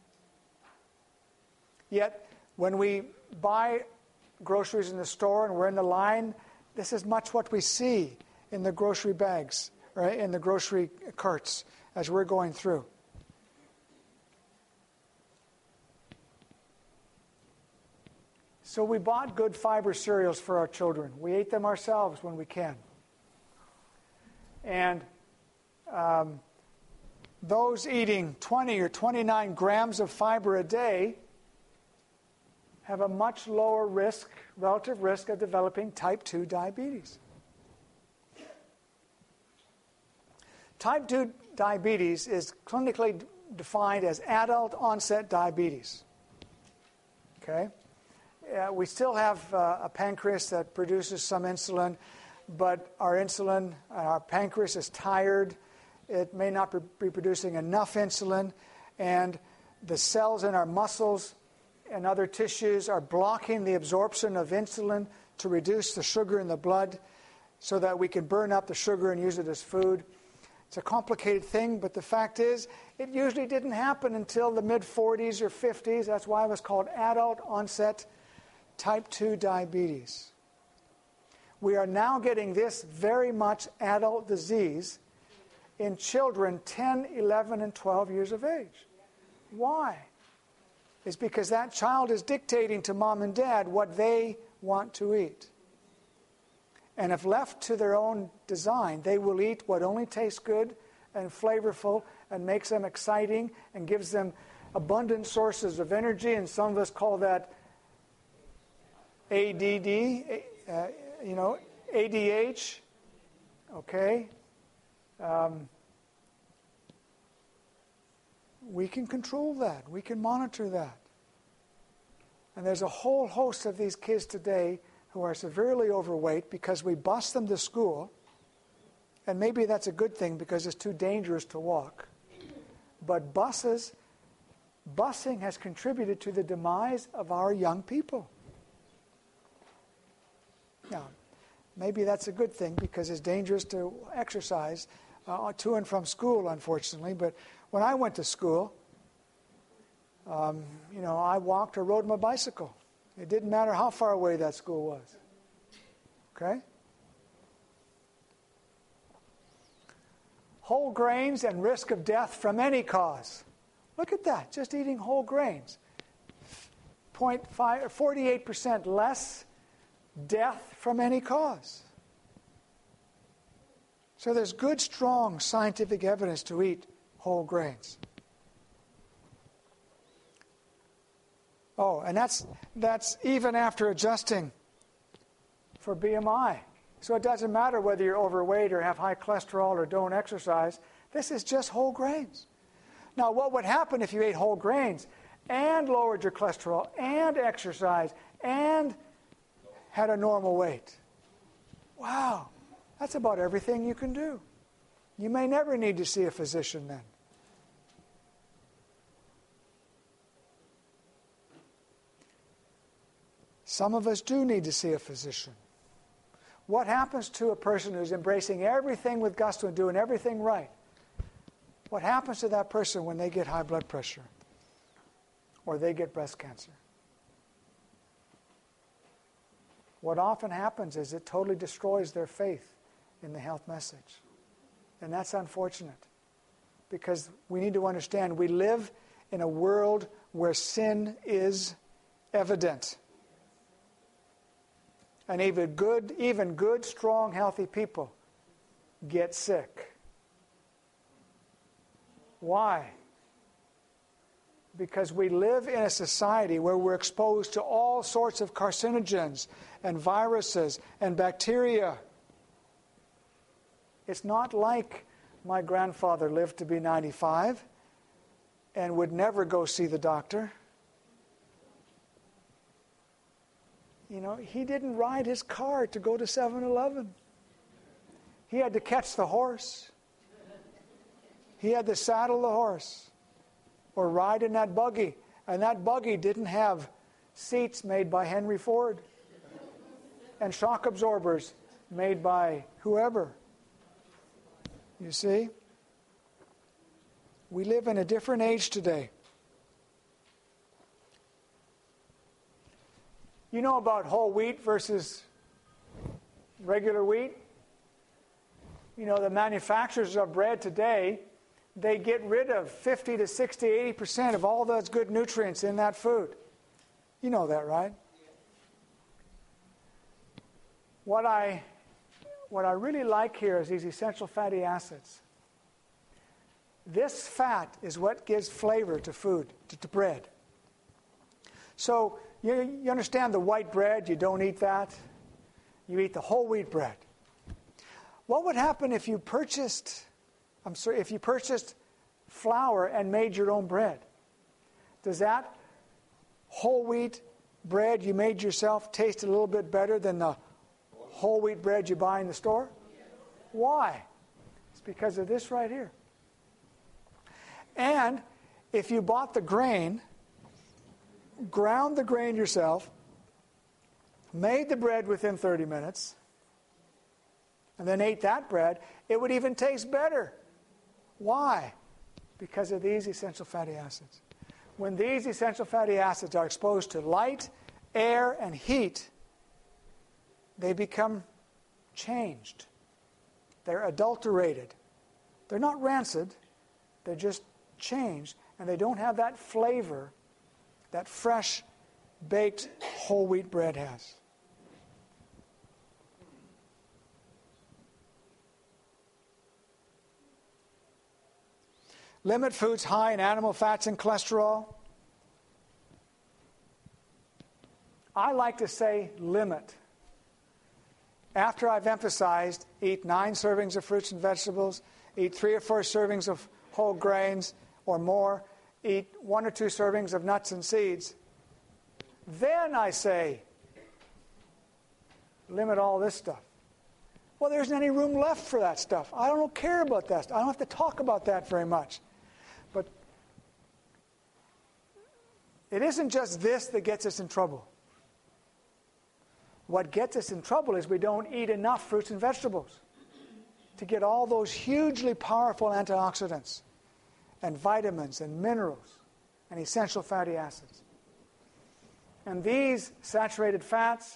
Yet, when we buy groceries in the store and we're in the line, this is much what we see in the grocery bags, or in the grocery carts as we're going through. So we bought good fiber cereals for our children. We ate them ourselves when we can. And um, those eating twenty or twenty-nine grams of fiber a day have a much lower risk, relative risk of developing type two diabetes. Type two diabetes is clinically defined as adult onset diabetes. Okay? Uh, we still have uh, a pancreas that produces some insulin, but our insulin, uh, our pancreas is tired. It may not be producing enough insulin, and the cells in our muscles and other tissues are blocking the absorption of insulin to reduce the sugar in the blood so that we can burn up the sugar and use it as food. It's a complicated thing, but the fact is, it usually didn't happen until the mid forties or fifties. That's why it was called adult onset type two diabetes. We are now getting this very much adult disease in children ten, eleven, and twelve years of age. Why? It's because that child is dictating to mom and dad what they want to eat. And if left to their own design, they will eat what only tastes good and flavorful and makes them exciting and gives them abundant sources of energy, and some of us call that A D D, uh, you know, A D H, okay? Um, we can control that. We can monitor that. And there's a whole host of these kids today who are severely overweight because we bus them to school, and maybe that's a good thing because it's too dangerous to walk. But buses, busing has contributed to the demise of our young people. Now, maybe that's a good thing because it's dangerous to exercise uh, to and from school, unfortunately. But when I went to school, um, you know, I walked or rode my bicycle. It didn't matter how far away that school was. Okay? Whole grains and risk of death from any cause. Look at that, just eating whole grains. zero point five, forty-eight percent less death from any cause. So there's good, strong scientific evidence to eat whole grains. Oh, and that's that's even after adjusting for B M I. So it doesn't matter whether you're overweight or have high cholesterol or don't exercise. This is just whole grains. Now, what would happen if you ate whole grains and lowered your cholesterol and exercised and had a normal weight? Wow, that's about everything you can do. You may never need to see a physician then. Some of us do need to see a physician. What happens to a person who's embracing everything with gusto and doing everything right? What happens to that person when they get high blood pressure or they get breast cancer? What often happens is it totally destroys their faith in the health message. And that's unfortunate because we need to understand we live in a world where sin is evident. And even good, even good, strong, healthy people get sick. Why? Because we live in a society where we're exposed to all sorts of carcinogens and viruses and bacteria. It's not like my grandfather lived to be ninety-five and would never go see the doctor. You know, he didn't ride his car to go to seven eleven. He had to catch the horse. He had to saddle the horse or ride in that buggy. And that buggy didn't have seats made by Henry Ford and shock absorbers made by whoever. You see? We live in a different age today. You know about whole wheat versus regular wheat? You know, the manufacturers of bread today, they get rid of fifty to sixty, eighty percent of all those good nutrients in that food. You know that, right? What I, what I really like here is these essential fatty acids. This fat is what gives flavor to food, to, to bread. So, you, you understand the white bread, you don't eat that. You eat the whole wheat bread. What would happen if you purchased, I'm sorry, if you purchased flour and made your own bread? Does that whole wheat bread you made yourself taste a little bit better than the whole wheat bread you buy in the store? Why? It's because of this right here. And if you bought the grain, ground the grain yourself, made the bread within thirty minutes, and then ate that bread, it would even taste better. Why? Because of these essential fatty acids. When these essential fatty acids are exposed to light, air, and heat, they become changed. They're adulterated. They're not rancid. They're just changed, and they don't have that flavor that fresh, baked whole wheat bread has. Limit foods high in animal fats and cholesterol. I like to say limit. After I've emphasized, eat nine servings of fruits and vegetables, eat three or four servings of whole grains or more, eat one or two servings of nuts and seeds. Then I say, limit all this stuff. Well, there isn't any room left for that stuff. I don't care about that stuff. I don't have to talk about that very much. But it isn't just this that gets us in trouble. What gets us in trouble is we don't eat enough fruits and vegetables to get all those hugely powerful antioxidants and vitamins and minerals and essential fatty acids. And these saturated fats,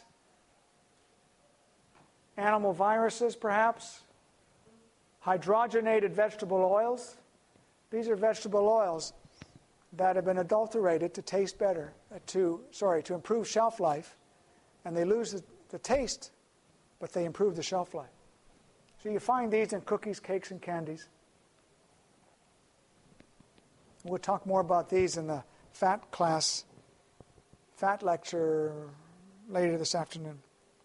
animal viruses perhaps, hydrogenated vegetable oils, these are vegetable oils that have been adulterated to taste better, uh, to sorry, to improve shelf life, and they lose the, the taste, but they improve the shelf life. So you find these in cookies, cakes, and candies. We'll talk more about these in the fat class, fat lecture later this afternoon.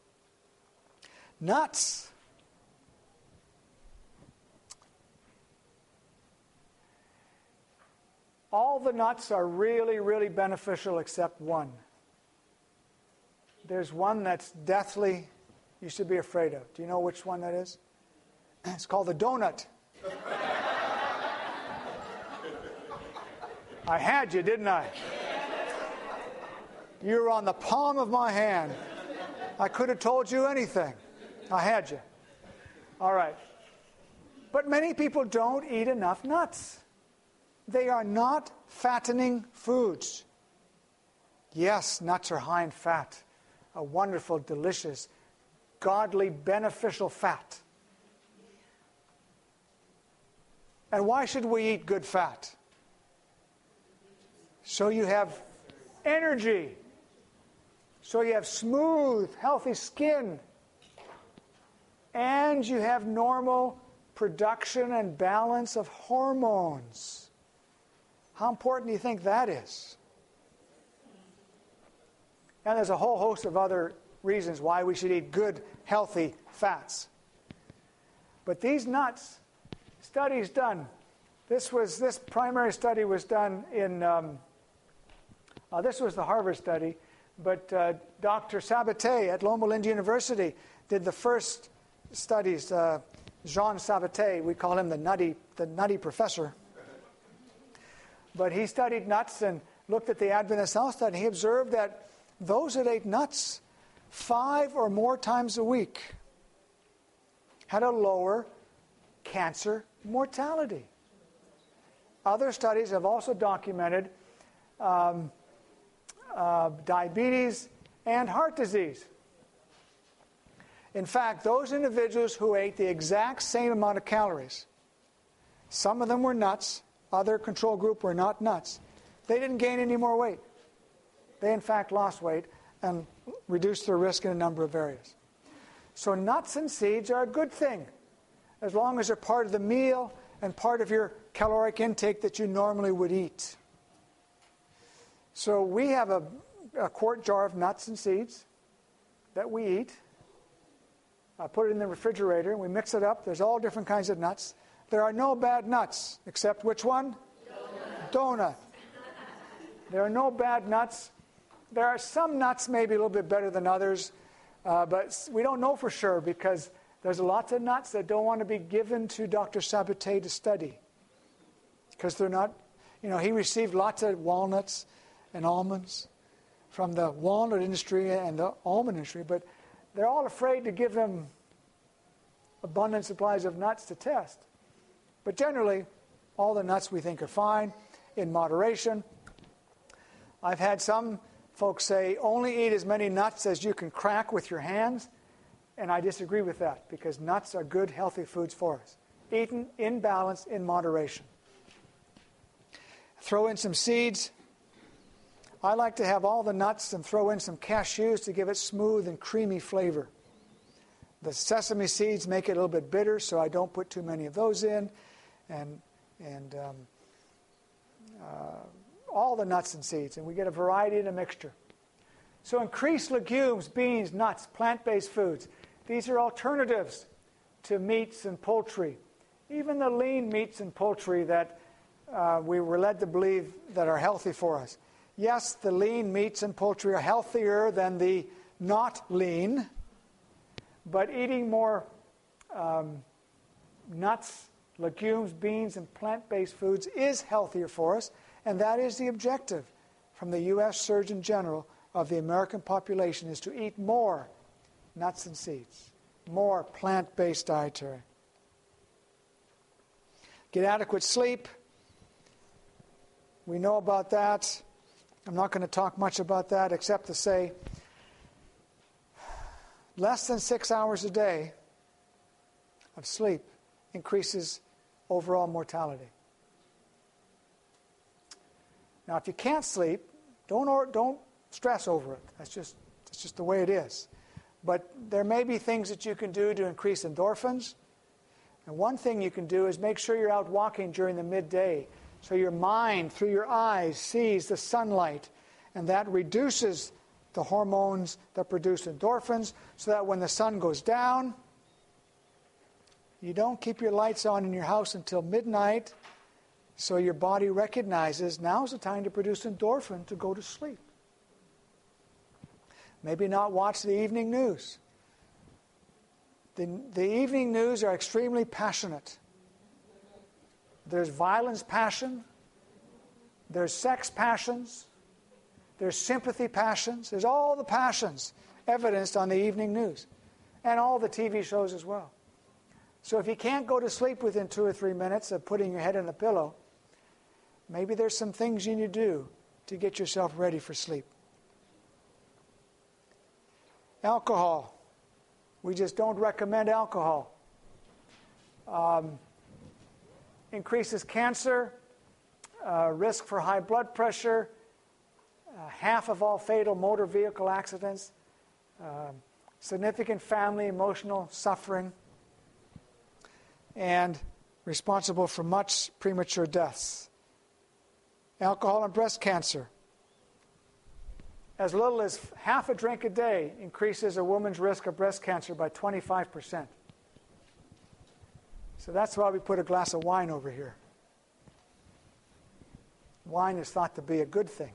Nuts. All the nuts are really, really beneficial except one. There's one that's deathly, you should be afraid of. Do you know which one that is? It's called the donut. I had you, didn't I? You were on the palm of my hand. I could have told you anything. I had you. All right. But many people don't eat enough nuts. They are not fattening foods. Yes, nuts are high in fat. A wonderful, delicious, godly, beneficial fat. And why should we eat good fat? So you have energy. So you have smooth, healthy skin. And you have normal production and balance of hormones. How important do you think that is? And there's a whole host of other reasons why we should eat good, healthy fats. But these nuts, studies done. This was this primary study was done in. Um, uh, this was the Harvard study, but uh, Doctor Sabatier at Loma Linda University did the first studies. Uh, Jean Sabatier, we call him the nutty, the nutty professor. But he studied nuts and looked at the Adventist health study. He observed that those that ate nuts five or more times a week had a lower cancer mortality. Other studies have also documented um, uh, diabetes and heart disease. In fact, those individuals who ate the exact same amount of calories, some of them were nuts, other control group were not nuts, they didn't gain any more weight. They, in fact, lost weight and reduced their risk in a number of areas. So nuts and seeds are a good thing, as long as they're part of the meal and part of your caloric intake that you normally would eat. So we have a, a quart jar of nuts and seeds that we eat. I put it in the refrigerator, and we mix it up. There's all different kinds of nuts. There are no bad nuts, except which one? Donut. Donut. There are no bad nuts. There are some nuts maybe a little bit better than others, uh, but we don't know for sure because there's lots of nuts that don't want to be given to Doctor Sabatier to study because they're not, you know, he received lots of walnuts and almonds from the walnut industry and the almond industry, but they're all afraid to give him abundant supplies of nuts to test. But generally, all the nuts we think are fine in moderation. I've had some folks say, only eat as many nuts as you can crack with your hands. And I disagree with that because nuts are good, healthy foods for us. Eaten in balance, in moderation. Throw in some seeds. I like to have all the nuts and throw in some cashews to give it smooth and creamy flavor. The sesame seeds make it a little bit bitter, so I don't put too many of those in. And, and um, uh, all the nuts and seeds, and we get a variety in a mixture. So increase legumes, beans, nuts, plant-based foods. These are alternatives to meats and poultry. Even the lean meats and poultry that uh, we were led to believe that are healthy for us. Yes, the lean meats and poultry are healthier than the not lean, but eating more um, nuts, legumes, beans, and plant-based foods is healthier for us, and that is the objective from the U S Surgeon General of the American population, is to eat more nuts and seeds, more plant-based dietary. Get adequate sleep. We know about that. I'm not going to talk much about that except to say less than six hours a day of sleep increases overall mortality. Now, if you can't sleep, don't or, don't stress over it. That's just that's just the way it is. But there may be things that you can do to increase endorphins. And one thing you can do is make sure you're out walking during the midday, so your mind, through your eyes, sees the sunlight, and that reduces the hormones that produce endorphins, so that when the sun goes down, you don't keep your lights on in your house until midnight, so your body recognizes now's the time to produce endorphin to go to sleep. Maybe not watch the evening news. The, the evening news are extremely passionate. There's violence passion. There's sex passions. There's sympathy passions. There's all the passions evidenced on the evening news. And all the T V shows as well. So if you can't go to sleep within two or three minutes of putting your head in the pillow, maybe there's some things you need to do to get yourself ready for sleep. Alcohol. We just don't recommend alcohol. Um, increases cancer, uh, risk for high blood pressure, uh, half of all fatal motor vehicle accidents, uh, significant family emotional suffering, and responsible for much premature deaths. Alcohol and breast cancer. As little as half a drink a day increases a woman's risk of breast cancer by twenty-five percent. So that's why we put a glass of wine over here. Wine is thought to be a good thing.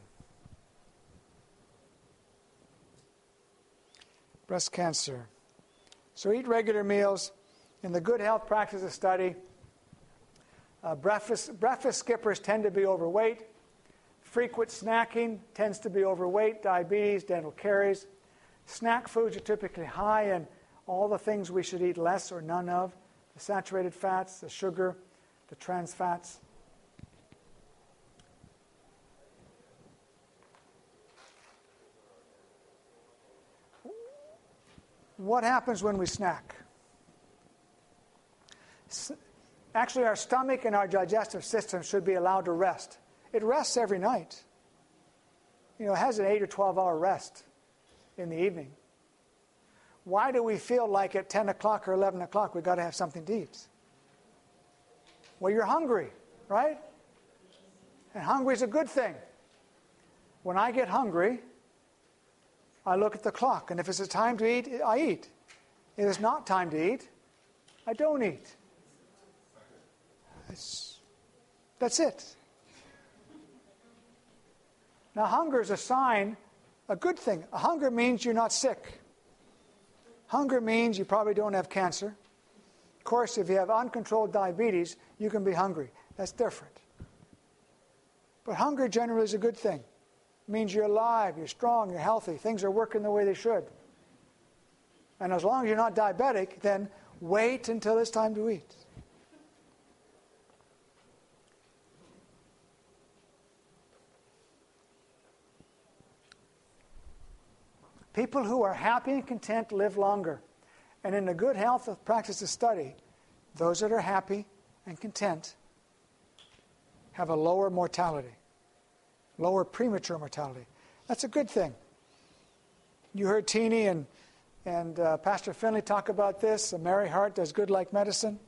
Breast cancer. So eat regular meals. In the Good Health Practices study, uh, breakfast, breakfast skippers tend to be overweight. Frequent snacking tends to be overweight, diabetes, dental caries. Snack foods are typically high in all the things we should eat less or none of: the saturated fats, the sugar, the trans fats. What happens when we snack? Actually, our stomach and our digestive system should be allowed to rest. It rests every night. You know, it has an eight or twelve hour rest in the evening. Why do we feel like at ten o'clock or eleven o'clock we've got to have something to eat? Well, you're hungry, right? And hungry is a good thing. When I get hungry, I look at the clock, and if it's a time to eat, I eat. If it's not time to eat, I don't eat. It's, that's it. Now, hunger is a sign, a good thing. Hunger means you're not sick. Hunger means you probably don't have cancer. Of course, if you have uncontrolled diabetes, you can be hungry. That's different. But hunger generally is a good thing. It means you're alive, you're strong, you're healthy. Things are working the way they should. And as long as you're not diabetic, then wait until it's time to eat. People who are happy and content live longer. And in the Good Health Practices study, those that are happy and content have a lower mortality, lower premature mortality. That's a good thing. You heard Teeny and, and uh, Pastor Finley talk about this. Uh, Mary Hart does Good Like Medicine.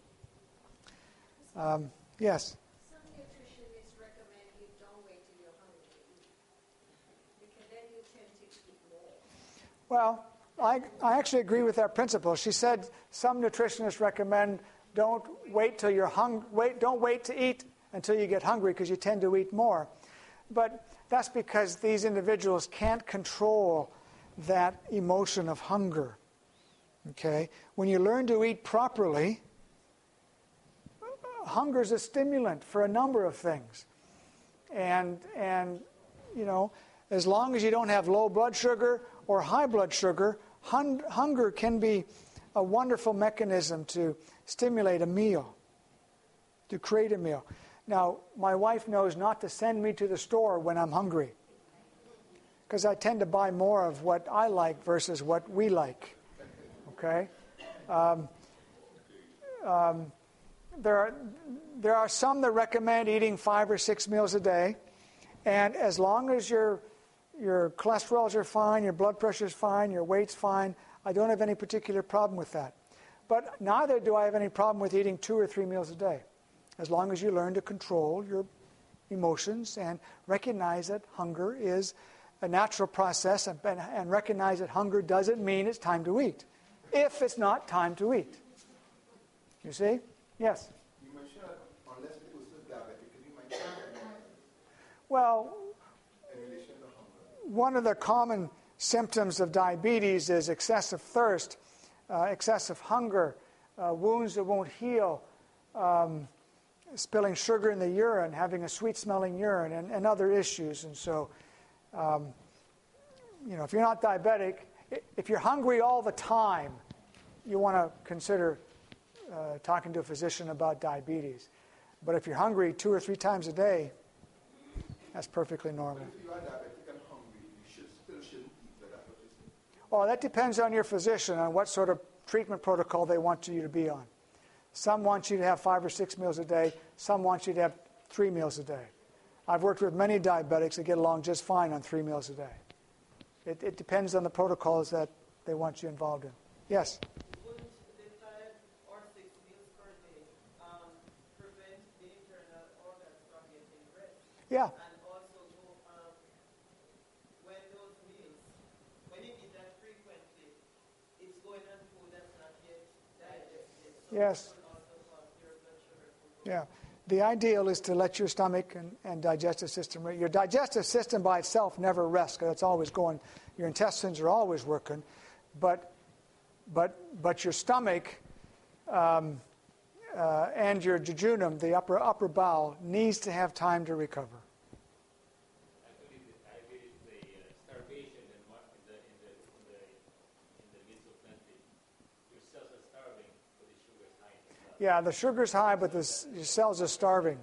Um, yes? Some nutritionists recommend you don't wait till you're hungry to eat, because then you tend to eat more. Well, I, I actually agree with that principle. She said some nutritionists recommend don't wait till you're hung, wait, don't wait to eat until you get hungry, because you tend to eat more. But that's because these individuals can't control that emotion of hunger. Okay? When you learn to eat properly, hunger is a stimulant for a number of things. And, and, you know, as long as you don't have low blood sugar or high blood sugar, hun- hunger can be a wonderful mechanism to stimulate a meal, to create a meal. Now, my wife knows not to send me to the store when I'm hungry, because I tend to buy more of what I like versus what we like. Okay? Um, um, there are there are some that recommend eating five or six meals a day, and as long as your your cholesterols are fine, your blood pressure is fine, your weight's fine, I don't have any particular problem with that. But neither do I have any problem with eating two or three meals a day, as long as you learn to control your emotions and recognize that hunger is a natural process, and, and recognize that hunger doesn't mean it's time to eat, if it's not time to eat. You see? Yes? You mentioned unless it was still diabetic, you might have Well, in relation to hunger. one of the common symptoms of diabetes is excessive thirst, uh, excessive hunger, uh, wounds that won't heal, um, spilling sugar in the urine, having a sweet-smelling urine, and, and other issues. And so, um, you know, if you're not diabetic, if you're hungry all the time, you want to consider uh, talking to a physician about diabetes. But if you're hungry two or three times a day, that's perfectly normal. But if you are diabetic and hungry, you should, still shouldn't eat, but that's what you say. Well, that depends on your physician, on what sort of treatment protocol they want you to be on. Some want you to have five or six meals a day. Some want you to have three meals a day. I've worked with many diabetics that get along just fine on three meals a day. It, it depends on the protocols that they want you involved in. Yes? Wouldn't the five or six meals per day um, prevent the internal organs from getting rest? Yeah. And also, um, when those meals, when you eat that frequently, it's going on food that's not yet digested. So Yes. it will also cause your blood sugar to go. Yeah. The ideal is to let your stomach and, and digestive system, your digestive system by itself never rests, because it's always going, your intestines are always working, but but but your stomach um, uh, and your jejunum, the upper upper bowel, needs to have time to recover. Actually, the diabetes is a uh, starvation in, mar- in, the, in, the, in, the, in the midst of plenty. Your cells are starving, but the sugar is high. Yeah, the sugar's high, but the s- your cells are starving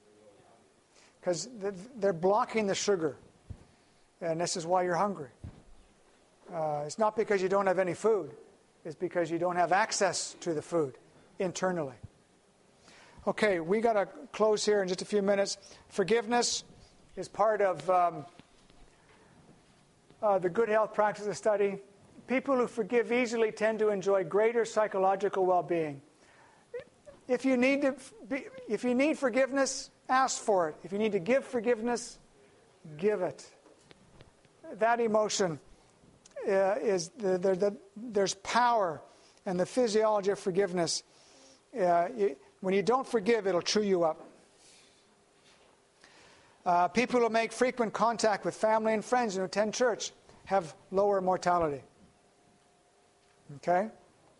because they're blocking the sugar, and this is why you're hungry. Uh, it's not because you don't have any food. It's because you don't have access to the food internally. Okay, we got to close here in just a few minutes. Forgiveness is part of um, uh, the Good Health Practices study. People who forgive easily tend to enjoy greater psychological well-being. If you need to, be, if you need forgiveness, ask for it. If you need to give forgiveness, give it. That emotion uh, is the, the, the, there's power in the physiology of forgiveness. Uh, you, when you don't forgive, it'll chew you up. Uh, people who make frequent contact with family and friends and attend church have lower mortality. Okay?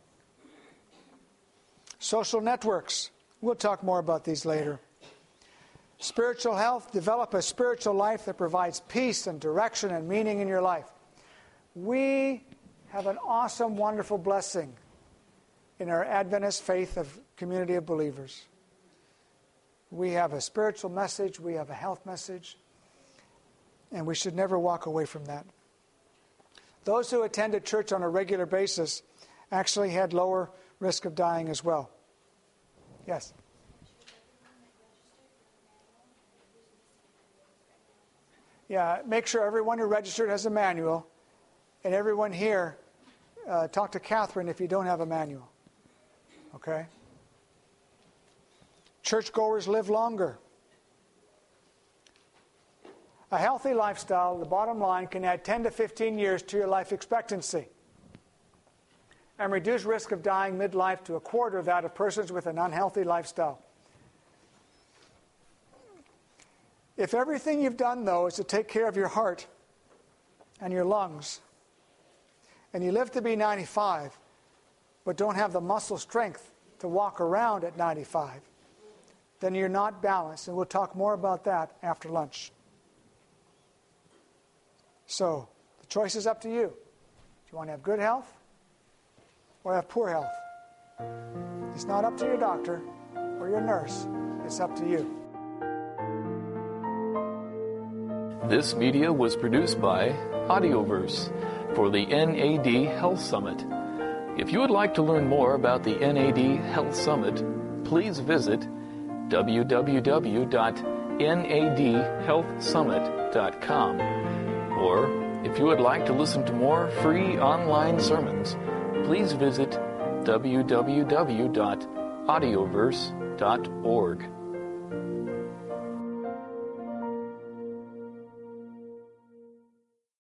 Social networks. We'll talk more about these later. Spiritual health. Develop a spiritual life that provides peace and direction and meaning in your life. We have an awesome, wonderful blessing in our Adventist faith of community of believers. We have a spiritual message. We have a health message. And we should never walk away from that. Those who attended church on a regular basis actually had lower risk of dying as well. Yes? Yeah, make sure everyone who registered has a manual, and everyone here, uh, talk to Catherine if you don't have a manual. Okay? Churchgoers live longer. A healthy lifestyle, the bottom line, can add ten to fifteen years to your life expectancy and reduce risk of dying midlife to a quarter of that of persons with an unhealthy lifestyle. If everything you've done, though, is to take care of your heart and your lungs, and you live to be ninety-five, but don't have the muscle strength to walk around at ninety-five, then you're not balanced. And we'll talk more about that after lunch. So, the choice is up to you. Do you want to have good health or have poor health? It's not up to your doctor or your nurse. It's up to you. This media was produced by Audioverse for the N A D Health Summit. If you would like to learn more about the N A D Health Summit, please visit w w w dot n a d health summit dot com. Or, if you would like to listen to more free online sermons, please visit w w w dot audioverse dot org.